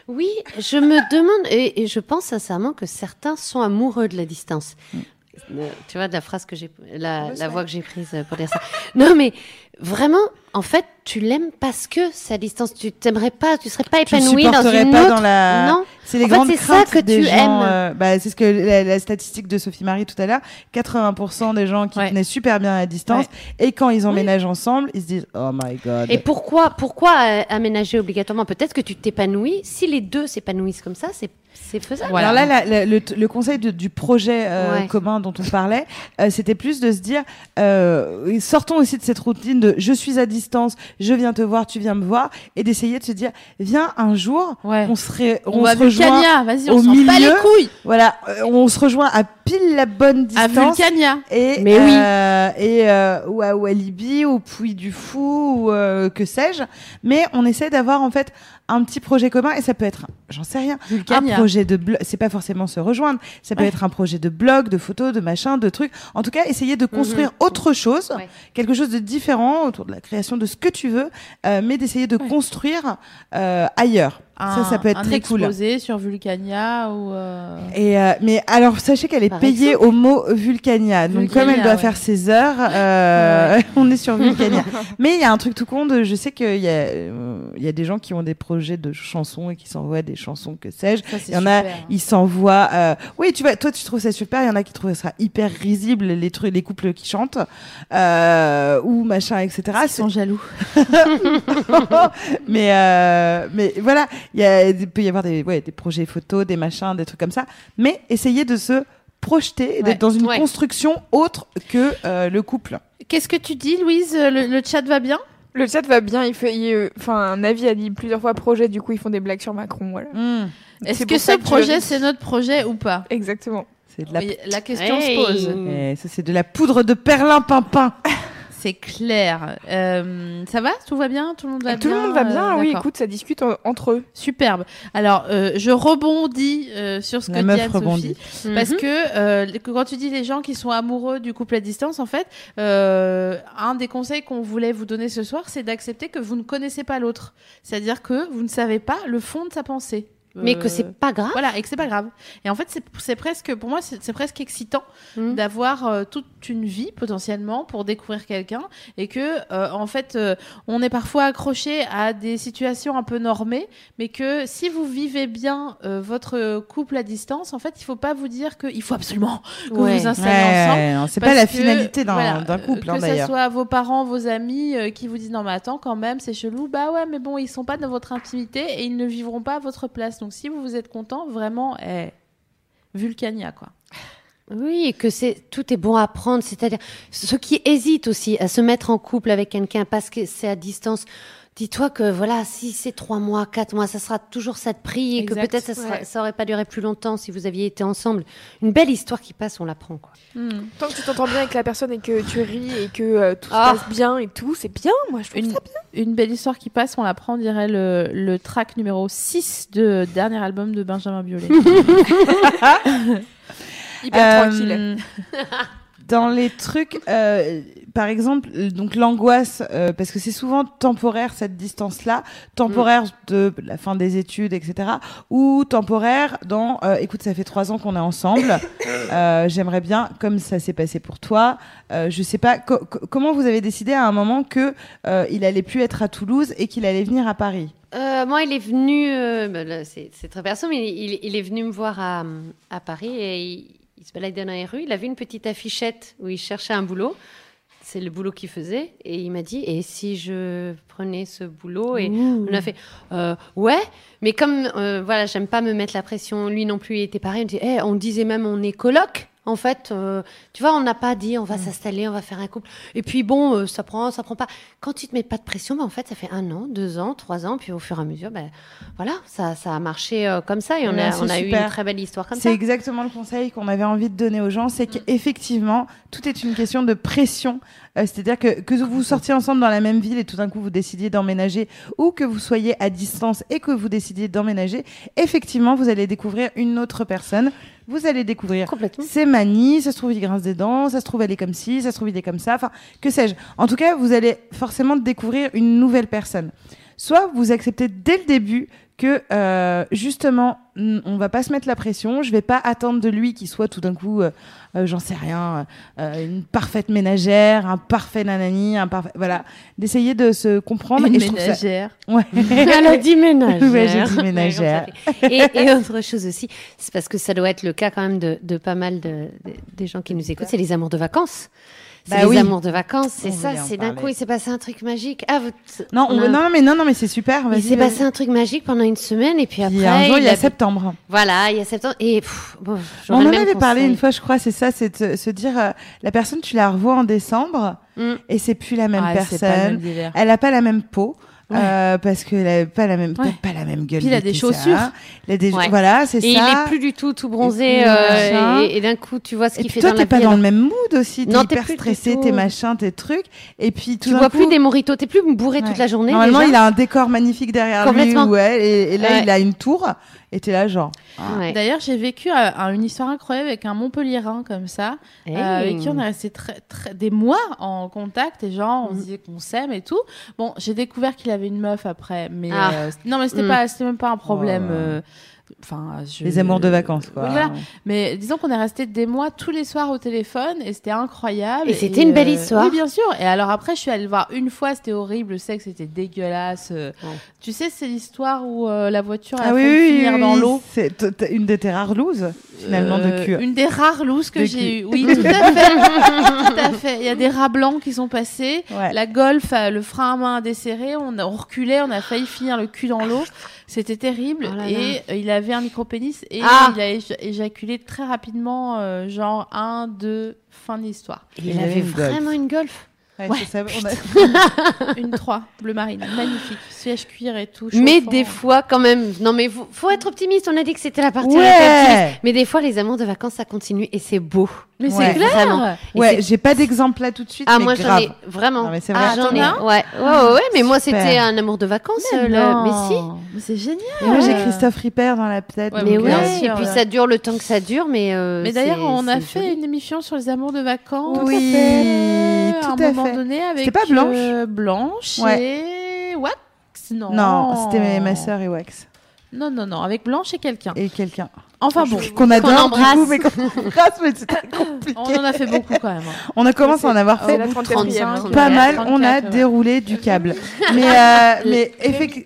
Oui, je me demande, et, et je pense sincèrement que certains sont amoureux de la distance. Mm. Euh, tu vois, de la phrase que j'ai, la, la voix que j'ai prise pour dire ça. Non, mais vraiment, en fait, tu l'aimes parce que c'est à distance. Tu t'aimerais pas, tu serais pas épanoui dans une pas autre. Dans la... Non. C'est les en grandes fait, c'est craintes ça que des tu gens. aimes. Euh, bah, c'est ce que la, la statistique de Sophie Marie tout à l'heure. quatre-vingts pour cent des gens qui ouais. tenaient super bien à distance ouais. et quand ils emménagent oui. ensemble, ils se disent oh my god. Et pourquoi, pourquoi euh, aménager obligatoirement ? Peut-être que tu t'épanouis. Si les deux s'épanouissent comme ça, c'est c'est faisable. Voilà. Alors là, la, la, le, le conseil de, du projet euh, ouais. commun dont on parlait, euh, c'était plus de se dire, euh, sortons aussi de cette routine de je suis à distance, je viens te voir, tu viens me voir, et d'essayer de se dire, viens un jour, ouais. on serait, on, on se rejoint Vulcania, vas-y, on au s'en milieu, bat les couilles. Voilà, euh, on se rejoint à pile la bonne distance. À Vulcania. Et, Mais oui. Euh, et euh, ou à Walibi, ou Puy du Fou, ou euh, que sais-je. Mais on essaie d'avoir en fait un petit projet commun, et ça peut être, j'en sais rien, Vulcania. un projet de blog. C'est pas forcément se rejoindre. Ça peut ouais. être un projet de blog, de photos, de machin, de trucs. En tout cas, essayer de construire mmh. autre chose, ouais. quelque chose de différent autour de la création de ce que tu veux, euh, mais d'essayer de ouais. construire euh, ailleurs. Un, ça, ça peut être un très cool. exposé sur Vulcania ou. Euh... Et euh, mais alors sachez qu'elle est Par payée exemple. au mot Vulcania. Donc Vulcania, comme elle doit ouais. faire ses heures, euh, ouais. on est sur Vulcania. Mais il y a un truc tout con. De, je sais qu'il y a euh, il y a des gens qui ont des projets de chansons et qui s'envoient des chansons, que sais-je. Il y en super, a, hein. ils s'envoient. Euh, oui, tu vois, toi tu trouves ça super. Il y en a qui trouvent ça hyper risible, les trucs, les couples qui chantent euh, ou machin, et cetera. Ils sont jaloux. mais euh, mais voilà. Il, y a, il peut y avoir des, ouais, des projets photos, des machins, des trucs comme ça. Mais essayez de se projeter, ouais. d'être dans une ouais. construction autre que euh, le couple. Qu'est-ce que tu dis, Louise ? le, le chat va bien ? Le chat va bien. Il fait, il, enfin, un avis a dit plusieurs fois projet. Du coup, ils font des blagues sur Macron. Voilà. Mmh. Est-ce que ce projet, c'est notre projet ou pas ? Exactement. C'est de la... Oui, la question hey. se pose. Et ça, c'est de la poudre de perlimpinpin. C'est clair. Euh, ça va ? Tout va bien ? Tout le monde va Tout bien ? Tout le monde va bien, euh, oui. Écoute, ça discute euh, entre eux. Superbe. Alors, euh, je rebondis euh, sur ce La que meuf dit Anne-Sophie. Mm-hmm. Parce que euh, quand tu dis les gens qui sont amoureux du couple à distance, en fait, euh, un des conseils qu'on voulait vous donner ce soir, c'est d'accepter que vous ne connaissez pas l'autre. C'est-à-dire que vous ne savez pas le fond de sa pensée. Mais que c'est pas grave. Voilà, et que c'est pas grave. Et en fait, c'est, c'est presque, pour moi, c'est, c'est presque excitant mmh. d'avoir euh, toute une vie potentiellement pour découvrir quelqu'un, et que, euh, en fait, euh, on est parfois accroché à des situations un peu normées, mais que si vous vivez bien euh, votre couple à distance, en fait, il faut pas vous dire qu'il faut absolument que ouais. vous vous installez ouais, ensemble. Ouais, non, c'est pas la finalité que, d'un, voilà, d'un couple, que hein, ça d'ailleurs. soit vos parents, vos amis euh, qui vous disent non mais attends quand même c'est chelou, bah ouais mais bon ils sont pas dans votre intimité et ils ne vivront pas à votre place. Donc si vous vous êtes content, vraiment, eh, Vulcania, quoi. Oui, et que c'est, tout est bon à prendre. C'est-à-dire, ceux qui hésitent aussi à se mettre en couple avec quelqu'un parce que c'est à distance, dis-toi que voilà, si c'est trois mois, quatre mois, ça sera toujours ça de prix, et exact. Que peut-être ça, sera, ouais. ça aurait pas duré plus longtemps si vous aviez été ensemble. Une belle histoire qui passe, on l'apprend, quoi. Mm. Tant que tu t'entends bien avec la personne et que tu ris et que euh, tout ah. se passe bien et tout, c'est bien. Moi, je trouve une, ça bien. Une belle histoire qui passe, on l'apprend, on dirait le, le track numéro six de dernier album de Benjamin Biolay. Hyper euh, tranquille. Dans les trucs, euh, par exemple, donc l'angoisse, euh, parce que c'est souvent temporaire cette distance-là, temporaire mmh. de la fin des études, et cetera, ou temporaire dans, euh, écoute, ça fait trois ans qu'on est ensemble, euh, j'aimerais bien, comme ça s'est passé pour toi, euh, je sais pas, co- co- comment vous avez décidé à un moment que euh, il allait plus être à Toulouse et qu'il allait venir à Paris ? Euh, moi, il est venu, euh, bah, là, c'est, c'est très perso, mais il, il est venu me voir à, à Paris et il, il se baladait dans les rues. Il a vu une petite affichette où il cherchait un boulot. C'est le boulot qu'il faisait. Et il m'a dit, et si je prenais ce boulot ? Et Ouh. On a fait, euh, ouais. Mais comme, euh, voilà, j'aime pas me mettre la pression. Lui non plus, il était pareil. On, dit, hey, on disait même, on est coloc. En fait, euh, tu vois, on n'a pas dit on va mmh. s'installer, on va faire un couple. Et puis bon, euh, ça prend, ça prend pas. Quand tu te mets pas de pression, bah, en fait, ça fait un an, deux ans, trois ans, puis au fur et à mesure, ben bah, voilà, ça, ça a marché euh, comme ça et on ouais, a, on a eu une très belle histoire comme ça. C'est exactement le conseil qu'on avait envie de donner aux gens, c'est mmh. qu'effectivement, tout est une question de pression. Euh, c'est-à-dire que que vous sortiez ensemble dans la même ville et tout d'un coup vous décidiez d'emménager, ou que vous soyez à distance et que vous décidiez d'emménager, effectivement, vous allez découvrir une autre personne. Vous allez découvrir ses manies, ça se trouve il grince des dents, ça se trouve elle est comme ci, ça se trouve il est comme ça, enfin que sais-je. En tout cas, vous allez forcément découvrir une nouvelle personne. Soit vous acceptez dès le début que euh, justement, on va pas se mettre la pression. Je vais pas attendre de lui qu'il soit tout d'un coup, euh, euh, j'en sais rien, euh, une parfaite ménagère, un parfait nanani, un parfait, voilà, d'essayer de se comprendre. Une et je trouve ça- ménagère. Ouais. Elle a dit ménagère. Ouais, j'ai dit ménagère. et, et autre chose aussi, c'est parce que ça doit être le cas quand même de, de pas mal de, de- des gens qui nous écoutent, c'est les amours de vacances. C'est Bah les oui. amours de vacances, c'est On ça, voulait en c'est d'un parler. coup, il s'est passé un truc magique. Ah, vous, Non, on on a- veut- non, mais non, non, mais c'est super. Vas-y, il s'est vas-y. passé un truc magique pendant une semaine et puis après. Puis un jour, il y a a- septembre. Voilà, il y a septembre. Et pff, bon, On j'aurais en le même avait parlé conseil. une fois, je crois, c'est ça, c'est de se dire, euh, la personne, tu la revois en décembre Mm. et c'est plus la même Ah, c'est pas le personne. même délire. Elle a pas la même peau. Ouais. euh, parce qu'elle a pas la même, Ouais. peut-être pas la même gueule. Puis il a de des Tessa. chaussures. Il a des, Ouais. voilà, c'est ça. Et il est plus du tout tout bronzé Et puis, euh, machin. et, et d'un coup tu vois ce Et qu'il puis fait toi, dans t'es la pas vie. dans alors. le même mood aussi. T'es Non, t'es hyper plus du stressé, tout. tes machins, tes trucs. Et puis tout Tu d'un vois coup, plus des moritos, t'es plus bourré ouais. toute la journée. Normalement, déjà. il a un décor magnifique derrière lui. Complètement. Ouais, et, et là, Ouais. il a une tour. Et t'es là, genre. Ouais. D'ailleurs, j'ai vécu euh, un- une histoire incroyable avec un Montpellierin comme ça, Hey. euh, avec qui on est resté très, très, des mois en contact et genre on Mhm. se disait qu'on s'aime et tout. Bon, j'ai découvert qu'il avait une meuf après, mais Ah. euh, c- non, mais c'était Mhm. pas, c'était même pas un problème. Oh. euh, Enfin, je- Les amours de vacances, quoi. Voilà. Mais disons qu'on est resté des mois tous les soirs au téléphone et c'était incroyable. Et c'était une belle histoire. Oui, bien sûr. Et alors après, je suis allée le voir une fois, c'était horrible, le sexe était dégueulasse. euh. Ouais. Tu sais, c'est l'histoire où euh, la voiture a Ah oui, failli oui, finir oui, dans oui. l'eau. C'est t- t- une de tes rares looses, finalement, de Euh, cul. Une des rares looses que De j'ai cul. eues. Oui, tout à fait. Tout à fait. Il y a des rats blancs qui sont passés. Ouais. La Golf, euh, le frein à main a desserré. On, a- on reculait. On a failli finir le cul dans l'eau. C'était terrible. Oh là là. et euh, il avait un micro-pénis. Et Ah. il a éja- éjaculé très rapidement, euh, genre un, deux, fin de l'histoire. Il Il avait avait une Golf. vraiment une Golf. Ouais, Ouais, c'est ça, on a- Une trois, bleu marine. Magnifique. Siège cuir et tout. Mais chauffant. des fois, quand même, non mais faut, faut être optimiste. On a dit que c'était la partie Ouais. la plus optimiste. Mais des fois, les amours de vacances, ça continue et c'est beau. Mais Ouais. c'est clair. Vraiment. Et Ouais, c'est- j'ai pas d'exemple là tout de suite. Ah mais moi j'en grave. ai vraiment. Non, mais c'est Ah, vrai. J'en t'en ai. as un Ouais, ouais, ouais, ouais, mais moi Super. c'était un amour de vacances. Mais, le... non. mais si. Mais c'est génial. Et moi, j'ai Ouais. Christophe Ripper dans la tête. Ouais, donc, Mais donc, ouais, bien euh, et sûr, puis ouais. ça dure le temps que ça dure, mais. euh, Mais d'ailleurs, c'est- on a c'est fait joli. une émission sur les amours de vacances. Oui, à tout un à moment fait. donné avec C'était pas Blanche euh, Blanche et Wax. Non. Non, c'était ma sœur et Wax. Non, non, non, avec Blanche et quelqu'un. Et quelqu'un. Enfin bon, Qu'on adore, du embrasse. coup, mais qu'on embrasse, mais c'est très compliqué. on en a fait beaucoup quand même. hein. On a commencé à en avoir C'est fait la trente-quatrième. trente-cinq, pas ouais. mal. On a trente-quatre, ouais. déroulé du câble. Mais, euh, mais effectivement.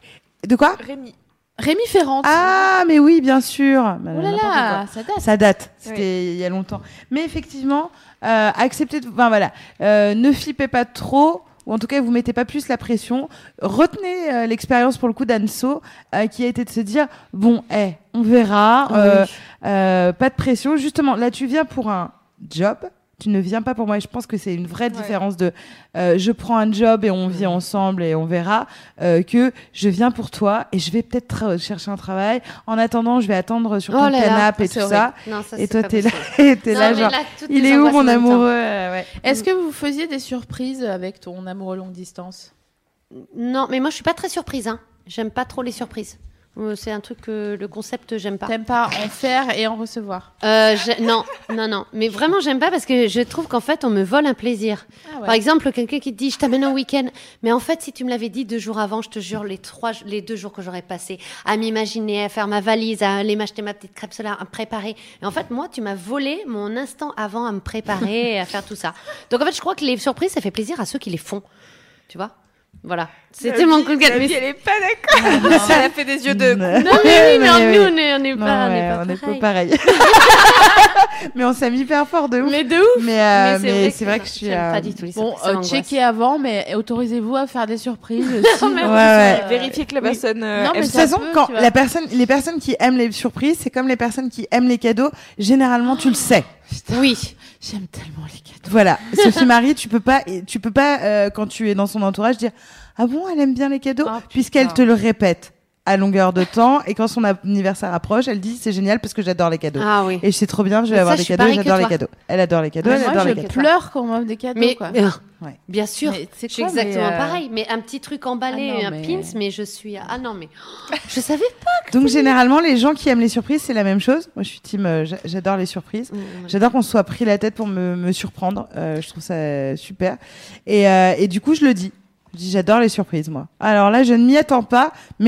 De quoi Rémi. Rémi Ferrand. Ah, mais oui, bien sûr. Bah, oh là n'importe quoi. là, ça date. Ça date, c'était il y a longtemps. Mais effectivement, euh, acceptez, de... enfin, voilà, euh, ne flippez pas trop, ou en tout cas, vous mettez pas plus la pression. Retenez euh, l'expérience pour le coup d'Anso, euh, qui a été de se dire, bon, eh, on verra, euh, euh, pas de pression. Justement, là, tu viens pour un job. Tu ne viens pas pour moi. Et je pense que c'est une vraie différence de euh, je prends un job et on vit ensemble et on verra euh, que je viens pour toi et je vais peut-être tra- chercher un travail. En attendant, je vais attendre sur Oh ton là là, canapé et c'est tout horrible. ça. Non, ça, Et c'est toi, pas t'es là, possible. et t'es Non, là, mais genre, là, toutes il les est où angoisses en mon même temps. amoureux euh, ouais. Est-ce que vous faisiez des surprises avec ton amoureux longue distance? Non, mais moi je suis pas très surprise. Hein. J'aime pas trop les surprises. Euh, C'est un truc que le concept j'aime pas. T'aimes pas en faire et en recevoir? Euh, j'ai- non, non, non. Mais vraiment j'aime pas parce que je trouve qu'en fait on me vole un plaisir. Ah ouais. Par exemple, quelqu'un qui te dit je t'amène un week-end, mais en fait si tu me l'avais dit deux jours avant, je te jure les trois, les deux jours que j'aurais passé à m'imaginer, à faire ma valise, à aller m'acheter ma petite crêpe solaire, à me préparer. Et en fait moi tu m'as volé mon instant avant à me préparer et à faire tout ça. Donc en fait je crois que les surprises ça fait plaisir à ceux qui les font, tu vois. Voilà, c'était mon coup de gueule. Elle Mais- est pas d'accord. Elle a fait des yeux de. Non, Non mais oui, mais oui. nous on est, on est Non, pas, on ouais, est pas on est pareil. pas pareil. Mais on s'est mis hyper fort de ouf. Mais de ouf. Mais, euh, Mais mais c'est c'est vrai vrai que que je suis. j'aime euh, pas du tout les Bon, surprises, ça euh, m'angoisse. checkez avant, mais autorisez-vous à faire des surprises aussi. mais Ouais, ouais. Vérifier que la Oui. personne. euh, Non, mais aime De toute ça ça. façon, peut, quand tu vois. la personne, les personnes qui aiment les surprises, c'est comme les personnes qui aiment les cadeaux. Généralement, tu le sais. Oui. J'aime tellement les cadeaux. Voilà. Sophie Marie, tu peux pas, tu peux pas euh, quand tu es dans son entourage dire ah bon, elle aime bien les cadeaux, Ah, puisqu'elle putain. te le répète à longueur de temps. Et quand son anniversaire approche, elle dit c'est génial parce que j'adore les cadeaux. Ah oui. Et c'est trop bien, je vais Mais avoir ça, des je suis cadeaux, pareil que j'adore les toi. cadeaux. Elle adore les cadeaux, Mais elle moi, adore je les cadeaux. pleure quand on m'offre des cadeaux. Mais quoi. euh, Ouais. bien sûr, Mais c'est je suis quoi, mais, exactement euh, pareil. Mais un petit truc emballé, Ah non, un mais- pins, mais je suis ah non mais je savais Donc généralement, les gens qui aiment les surprises, c'est la même chose. Moi, je suis team, euh, j'a- j'adore les surprises. pas. J'adore qu'on se soit pris la tête pour me, me surprendre. Euh, je trouve ça super. Et, euh, et du coup, je le dis. Je dis, j'adore les surprises, moi. Alors là, je ne m'y attends pas, mais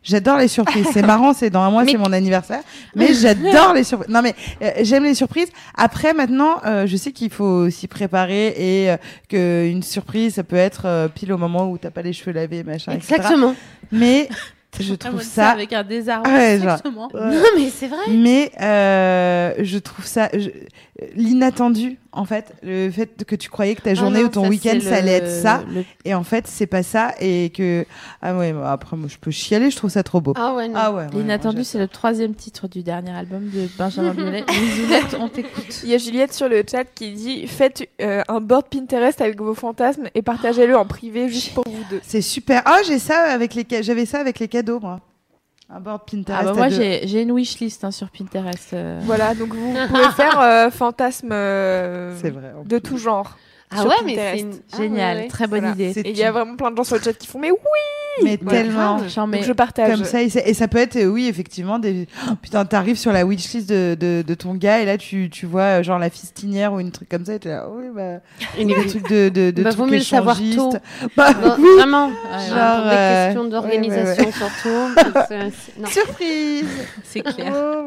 J'adore les surprises. C'est marrant, c'est dans un mois, Mais- c'est mon anniversaire. Mais j'adore les surprises. Non, mais euh, j'aime les surprises. Après, maintenant, euh, je sais qu'il faut s'y préparer et euh, que une surprise, ça peut être euh, pile au moment où t'as pas les cheveux lavés, machin, et cetera. Exactement. Mais je Ah, trouve moi, je dis ça. avec un désarroi. Ouais, genre. exactement. Ouais. Non, mais c'est vrai. Mais euh, je trouve ça je- l'inattendu en fait, le fait que tu croyais que ta journée Ah non, ou ton ça, week-end c'est ça allait le- être ça le- et en fait c'est pas ça et que ah ouais bah, après moi je peux chialer, je trouve ça trop beau. Ah ouais, non. Ah ouais. ouais, L'inattendu, moi, c'est le troisième titre du dernier album de Benjamin Biolay. Lisounette, on t'écoute. Il y a Juliette sur le chat qui dit faites euh, un board Pinterest avec vos fantasmes et partagez-le en privé juste pour vous deux. c'est super. Ah j'ai ça avec les ca- j'avais ça avec les cadeaux moi. Un board Pinterest. Ah bah à moi, deux. j'ai j'ai une wishlist hein, sur Pinterest. euh. Voilà, donc vous pouvez faire euh, fantasmes euh, C'est vrai. en de plus. tout genre. Ah sur ouais, mais Pinterest. c'est une... ah Génial, ouais, ouais. très bonne Voilà. idée. C'est Et il y a une- vraiment plein de gens sur le chat qui font mais oui, Mais Ouais, tellement. grave. J'en mets. donc je partage. Comme ça, et, c'est- et ça peut être, euh, oui, effectivement, des... oh, putain, t'arrives sur la wishlist de, de, de ton gars et là, tu, tu vois, euh, genre, la fistinière ou une truc comme ça et t'es là, oh, oui, bah, Une- des trucs de, de, de Bah, trucs vaut mieux le savoir échangistes. tôt. Bah, Bon, oui. Vraiment. Ouais, Genre, Pour des euh, questions d'organisation surtout. parce que c'est- non. Surprise! C'est clair.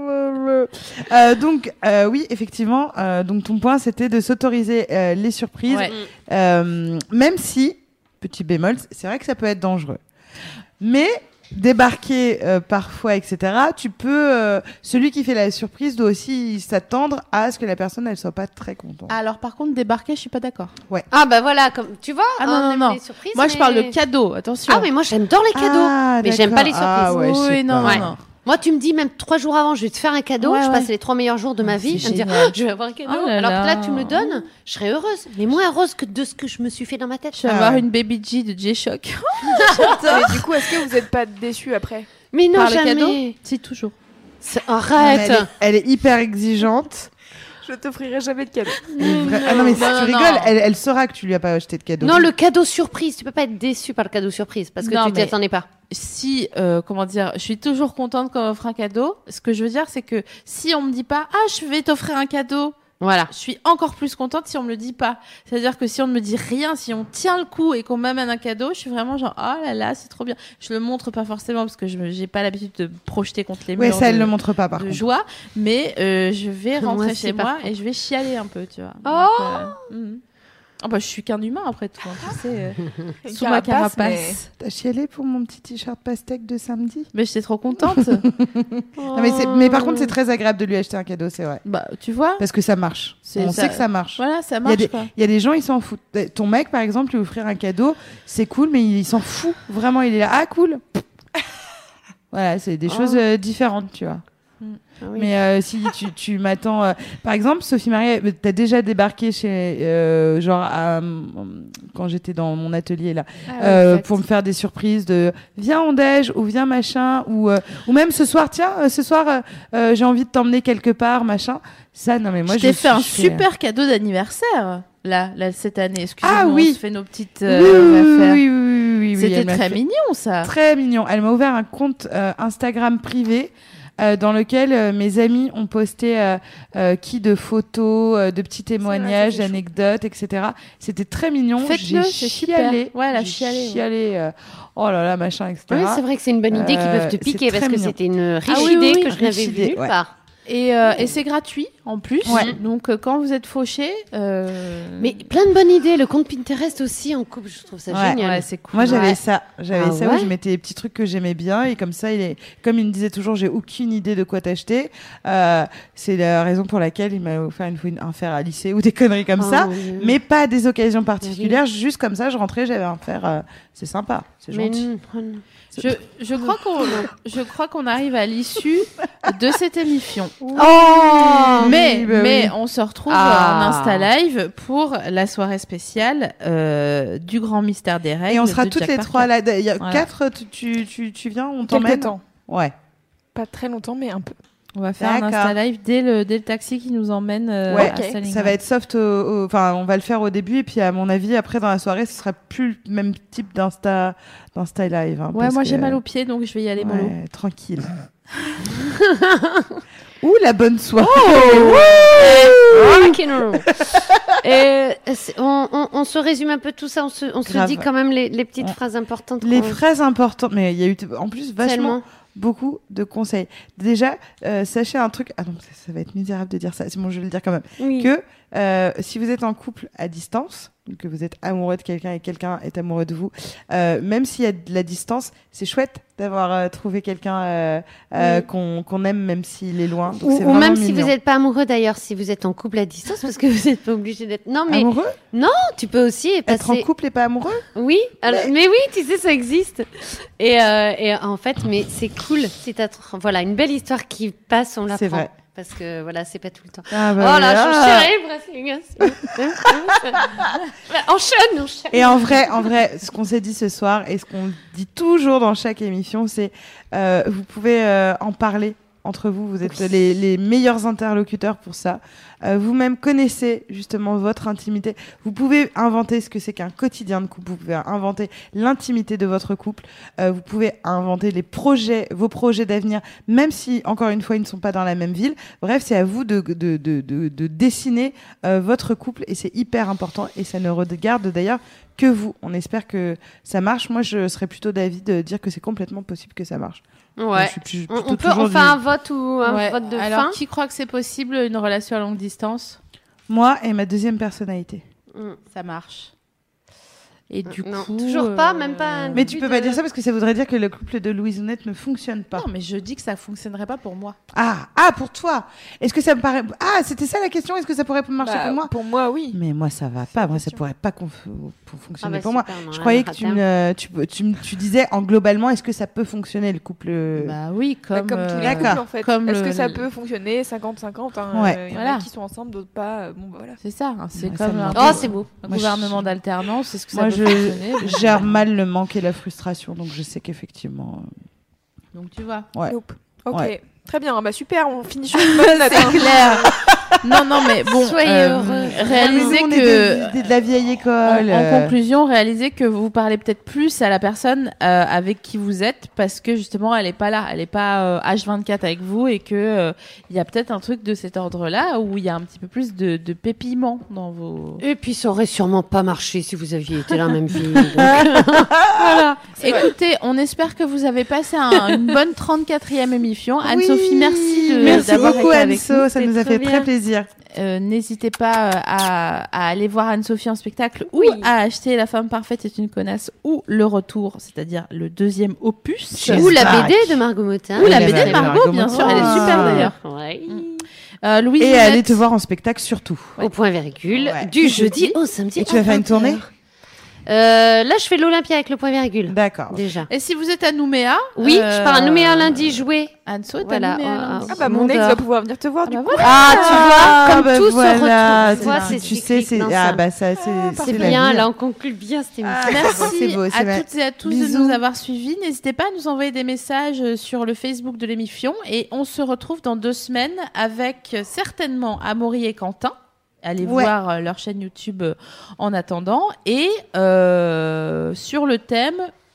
Euh, donc, euh, oui, effectivement, euh, donc ton point, c'était de s'autoriser euh, les surprises, Ouais. euh, même si, petit bémol, c'est vrai que ça peut être dangereux. Mais débarquer euh, parfois, et cetera, tu peux, euh, celui qui fait la surprise doit aussi s'attendre à ce que la personne, elle soit pas très contente. Alors par contre, débarquer, je suis pas d'accord. Ah bah voilà, comme tu vois, Ah non, on non, aime non. les surprises. Moi, je mais- parle de cadeaux, attention. Ah mais moi j'adore les cadeaux. Ah, mais j'aime pas les d'accord. Ah, surprises. ouais, je sais oui, non, pas. non, Ouais. non. Moi, tu me dis même trois jours avant, je vais te faire un cadeau. Ouais, je ouais. passe les trois meilleurs jours de ma C'est vie à me dire, génial. Ah, je vais avoir un cadeau. Oh là Alors que là, là. tu me le donnes, je serais heureuse. Mais moins heureuse que de ce que je me suis fait dans ma tête. Je vais Ah avoir ouais. une Baby G de J-Shock. Mais du coup, est-ce que vous n'êtes pas déçus après? Mais non, Par le jamais. cadeau Si, toujours. C'est- Non, mais Arrête. elle, est, elle est hyper exigeante. Je t'offrirai jamais de cadeau. Elle est vra- ah non, mais si Non, tu non, rigoles, non. elle, elle saura que tu lui as pas acheté de cadeau. Non, le cadeau surprise. Tu peux pas être déçu par le cadeau surprise parce que Non, tu t'y mais- attendais pas. Si, euh, comment dire, je suis toujours contente quand on m'offre un cadeau. Ce que je veux dire, c'est que si on me dit pas, ah, je vais t'offrir un cadeau, Voilà. je suis encore plus contente si on me le dit pas. C'est-à-dire que si on ne me dit rien, si on tient le coup et qu'on m'amène un cadeau, je suis vraiment genre, oh là là, c'est trop bien. Je le montre pas forcément parce que je me- j'ai pas l'habitude de me projeter contre les Ouais, murs ça, elle de, le montre pas, par de contre. joie, mais euh, je vais Moi rentrer aussi, chez par moi contre. et je vais chialer un peu, tu vois. Oh Donc, euh, mhm. Ah bah, je suis qu'un humain après tout, hein, tu sais, euh, Une sous ma carapace, carapace. T'as chialé pour mon petit t-shirt pastèque de samedi? Mais j'étais trop contente. Non, mais, c'est- mais par contre, c'est très agréable de lui acheter un cadeau, c'est vrai. Bah, tu vois, Parce que ça marche. C'est On ça- sait que ça marche. voilà, ça Il y a marche des- quoi. Il y a des gens, ils s'en foutent. Ton mec, par exemple, lui offrir un cadeau, c'est cool, mais il s'en fout. Vraiment, il est là. Ah, cool. Voilà, c'est des Oh. choses euh, différentes, tu vois. Ah oui. Mais euh, si tu, tu m'attends... euh, Par exemple, Sophie Marie, euh, t'as déjà débarqué chez... euh, genre, à, euh, quand j'étais dans mon atelier, là, euh, pour me faire des surprises de viens on déj ou viens machin ou euh, ou même ce soir tiens euh, ce soir euh, euh, j'ai envie de t'emmener quelque part machin. Ça non mais moi je t'ai je fait un suis- je fais, super cadeau d'anniversaire là, là cette année. Excusez-moi, Ah oui. on se fait nos petites euh, euh, oui, affaires. oui, oui, oui, oui, oui, C'était elle m'a très fait- mignon ça. très mignon. Elle m'a ouvert un compte euh, Instagram privé. Euh, dans lequel euh, mes amis ont posté euh, euh, qui de photos, euh, de petits témoignages, ça, c'est chou. d'anecdotes, et cetera. C'était très mignon. Faites-le, J'ai c'est super. chialé. Ouais, elle a J'ai chialé, ouais. chialé, euh, oh là là, machin, et cetera. Oui, c'est vrai que c'est une bonne idée qui Euh, peuvent te c'est piquer très parce que mignon. c'était une riche Ah oui, idée oui, que je riche n'avais idée, vue nulle ouais. part. Et, euh, et c'est gratuit en plus. Ouais. Donc euh, quand vous êtes fauché, euh... Mais plein de bonnes idées. Le compte Pinterest aussi en couple, je trouve ça Ouais, génial. ouais, c'est cool. Moi, j'avais Ouais. ça. J'avais Ah ça où ouais je mettais des petits trucs que j'aimais bien. Et comme ça, il est, comme il me disait toujours, j'ai aucune idée de quoi t'acheter. Euh, c'est la raison pour laquelle il m'a offert une fois une- un fer à lisser ou des conneries comme Oh, ça. mon Dieu. Mais pas à des occasions particulières. Juste comme ça, je rentrais, j'avais un fer. euh, c'est sympa. C'est Mais gentil. non, oh non. Je, je crois qu'on je crois qu'on arrive à l'issue de cette émission. Oh mais oui, bah mais oui. on se retrouve Ah. en Insta Live pour la soirée spéciale euh, du grand mystère des règles. Et on sera de toutes Jack les Parker. trois là. Il y a Voilà. quatre. Tu, tu, tu, tu viens, on Quelque t'emmène. temps. Ouais. Pas très longtemps, mais un peu. On va faire un D'accord. Insta Live dès le dès le taxi qui nous emmène euh, Ouais, à ok. Stalingrad. Ça va être soft. au- au- Enfin, on va le faire au début et puis à mon avis, après dans la soirée, ce sera plus le même type d'insta, d'insta live. hein, Ouais, parce moi que- j'ai mal aux pieds donc je vais y aller mollo. Ouais, tranquille. Ouh, la bonne soirée. Rock'n'roll. Et c'est- on, on, on se résume un peu tout ça, on se, on se Grave. dit quand même les, les petites On- phrases importantes. Les qu'on- phrases importantes, mais il y a eu en plus vachement Tellement. beaucoup de conseils. Déjà, euh, sachez un truc. Ah non, ça, ça va être misérable de dire ça. C'est bon, je vais le dire quand même. Oui. Que euh, si vous êtes en couple à distance, donc que vous êtes amoureux de quelqu'un et quelqu'un est amoureux de vous, euh, même s'il y a de la distance, c'est chouette d'avoir euh, trouvé quelqu'un euh, euh, Oui. qu'on qu'on aime même s'il est loin. Donc Ou, c'est ou vraiment même si mignon. vous n'êtes pas amoureux d'ailleurs, si vous êtes en couple à distance, parce que vous n'êtes pas obligé d'être. Non, mais amoureux, tu peux aussi passer. être en couple et pas amoureux. Oui, alors- mais... oui, tu sais, ça existe. Et, euh, et en fait, mais c'est cool. Si t'as tr- voilà une belle histoire qui passe, on la C'est prend. vrai. Parce que voilà, c'est pas tout le temps. Ah, Oh bah, là, voilà. je suis chérie, bref, les gars. Bah, enchaîne, enchaîne. Et en vrai, en vrai, ce qu'on s'est dit ce soir et ce qu'on dit toujours dans chaque émission, c'est euh, vous pouvez euh, en parler entre vous. Vous êtes les, les meilleurs interlocuteurs pour ça. Euh, vous-même connaissez justement votre intimité. Vous pouvez inventer ce que c'est qu'un quotidien de couple. Vous pouvez inventer l'intimité de votre couple. Euh, vous pouvez inventer les projets, vos projets d'avenir, même si, encore une fois, ils ne sont pas dans la même ville. Bref, c'est à vous de, de, de, de, de dessiner euh, votre couple et c'est hyper important et ça ne regarde d'ailleurs que vous. On espère que ça marche. Moi, je serais plutôt d'avis de dire que c'est complètement possible que ça marche. Ouais. Je suis plus- On, plutôt on peut, toujours on fait du- un vote ou un Ouais. vote de Alors, fin. qui croit que c'est possible une relation à longue distance? Moi et ma deuxième personnalité. Mm. Ça marche. Et du Non, coup, toujours pas, euh, même pas un Mais tu début peux pas de- dire ça parce que ça voudrait dire que le couple de Louise Honnête ne fonctionne pas. Non, mais je dis que ça fonctionnerait pas pour moi. Ah, ah, pour toi. Est-ce que ça me paraît... Ah, c'était ça la question. Est-ce que ça pourrait marcher Bah, pour moi Pour moi, oui. Mais moi, ça va pas. Moi, ça question. pourrait pas conf- pour fonctionner Ah bah pour moi. super, non, Je là, croyais on que rate tu, un. me, tu, tu, me- tu disais en globalement, est-ce que ça peut fonctionner le couple Bah oui, Bah, comme, Comme, tous les euh, D'accord. couples, en fait. comme Est-ce le- que ça peut fonctionner cinquante cinquante hein, Ouais. euh, Il y en Voilà. a qui sont ensemble, d'autres pas. euh, Bon, bah voilà. C'est ça, hein, c'est Ouais, ça comme me un, manque. Oh, c'est beau. un Moi, gouvernement je- d'alternance. Est-ce que ça Moi, peut je fonctionner gère mal le manque et la frustration, donc je sais qu'effectivement... euh, Donc tu vois. Ouais. Nope. Ok. Ouais. Très bien. Bah super. On finit sur une bonne note. hein. clair. Non, non, mais bon, Soyez euh, heureux. réalisez On est que des- des- de la vieille En, école. en euh, conclusion, réalisez que vous parlez peut-être plus à la personne euh, avec qui vous êtes parce que justement elle est pas là, elle est pas euh, H vingt-quatre avec vous et que euh, il y a peut-être un truc de cet ordre-là où il y a un petit peu plus de, de pépiment dans vos. Et puis ça aurait sûrement pas marché si vous aviez été dans la même ville. donc. Voilà. Écoutez, on espère que vous avez passé un- une bonne trente-quatrième émission. oui. Anne-Sophie, merci de Merci d'avoir beaucoup été avec Anso, nous. ça c'est nous a très fait bien. très plaisir. Euh, N'hésitez pas euh, à, à aller voir Anne-Sophie en spectacle Oui. ou à acheter La femme parfaite est une connasse ou Le Retour, c'est-à-dire le deuxième opus. Chez Ou la Zach. B D de Margot Motin. Ou la Et B D la de Margot Margot, bien Motin. sûr, elle est super Ah. d'ailleurs. Ouais. Euh, Louise Et Honnête. aller te voir en spectacle surtout. Au point virgule, Ouais. du jeudi au samedi. Et tu vas à faire une vingt heures. tournée euh, Là, je fais l'Olympia avec le point virgule. D'accord. Déjà. Et si vous êtes à Nouméa Oui, euh, je pars à Nouméa lundi jouer. Anso est Voilà, à Nouméa euh, lundi. Ah bah mon ex Mondor. va pouvoir venir te voir Ah du bah coup. voilà. Ah, tu vois, comme bah tout voilà, se retrouve. Tu vois, c'est- c'est tu sais, cyclique c'est dans ah ça. bah ça c'est C'est la bien, vie. là on conclut bien cette émission. Ah, Merci c'est beau, c'est à vrai. toutes et à tous de Bisous. nous avoir suivis. N'hésitez pas à nous envoyer des messages sur le Facebook de l'émission et on se retrouve dans deux semaines avec certainement Amaury et Quentin. Allez Ouais. voir euh, leur chaîne YouTube euh, en attendant. Et euh, sur le thème,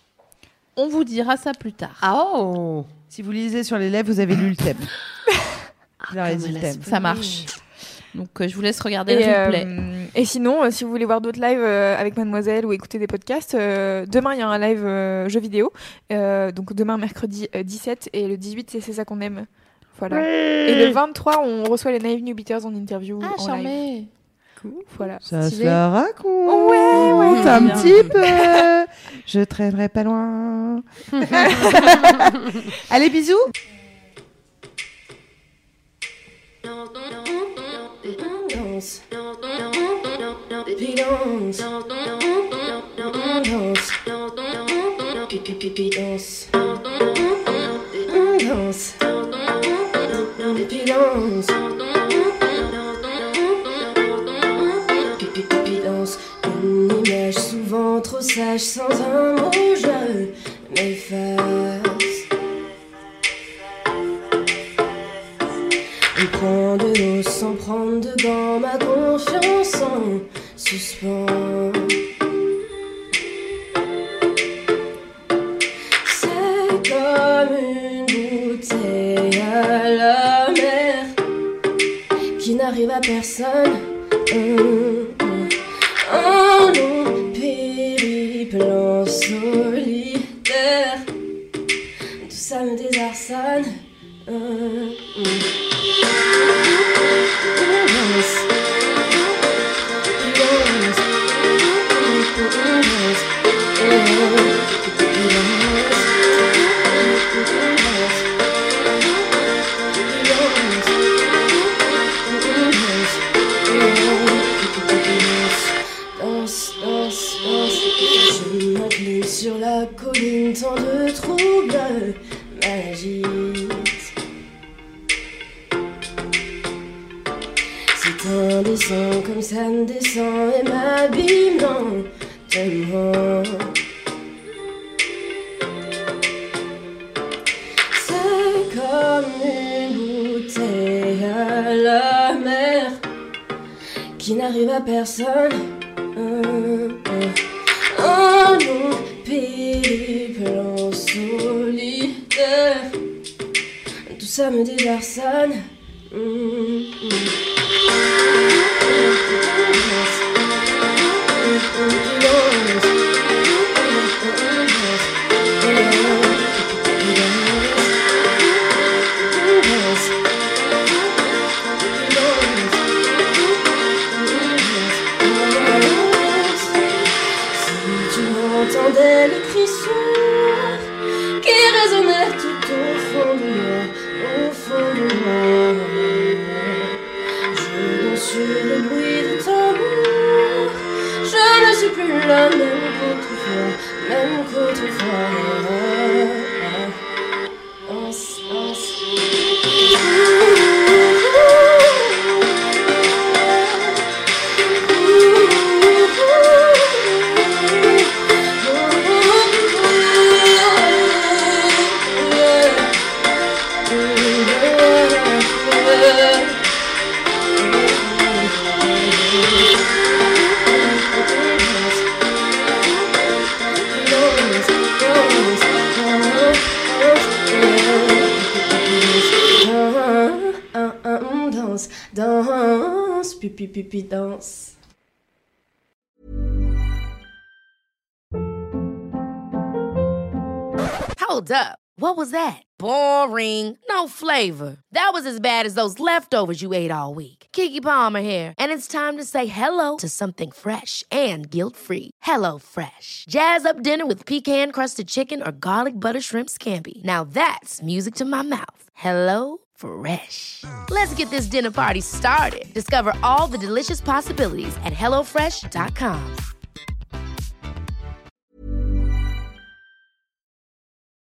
on vous dira ça plus tard. Ah oh Si vous lisez sur les lèvres, vous avez lu le thème. Je leur ai comme dit elle le a thème. spoilé. Ça marche. Donc euh, je vous laisse regarder Et, le replay. euh, et sinon, euh, si vous voulez voir d'autres lives euh, avec Mademoiselle ou écouter des podcasts, euh, demain il y a un live euh, jeu vidéo. Euh, donc demain mercredi euh, dix-sept et le dix-huit c'est C'est ça qu'on aime. Voilà. Et le vingt-trois on reçoit les Naive New Beaters en interview. Ah, en live. charmé. Voilà. Ça Stylé. se la raconte. Ouais, ouais. Un Bien. petit peu. Je traînerai pas loin. Allez, bisous. Une image souvent trop sage sans un mot je m'efface. On prend de l'eau sans prendre de gants, ma confiance en suspens. C'est comme une bouteille à la mer qui n'arrive à personne. Hum, hum. Un long périple en solitaire. Tout ça me désarçonne. Hum, hum. Danse, danse, danse. Je m'incline sur la colline, tant de troubles m'agitent. C'est indécent comme ça me descend et m'abîme lentement. C'est comme une bouteille à la mer qui n'arrive à personne. Un, un, un long périple en solitaire. Tout ça me désarçonne. Mmh, mmh. J'entendais le cri sourd qui résonnait tout au fond de moi, au fond de moi. Je danse sur le bruit de tambour. Je ne suis plus la même qu'autrefois, même qu'autrefois. Danse, danse. Danse, pipi pipi danse. Hold up. What was that? Boring. No flavor. That was as bad as those leftovers you ate all week. Keke Palmer here, and it's time to say hello to something fresh and guilt-free. Hello Fresh. Jazz up dinner with pecan-crusted chicken or garlic butter shrimp scampi. Now that's music to my mouth. Hello Fresh. Let's get this dinner party started. Discover all the delicious possibilities at hello fresh dot com.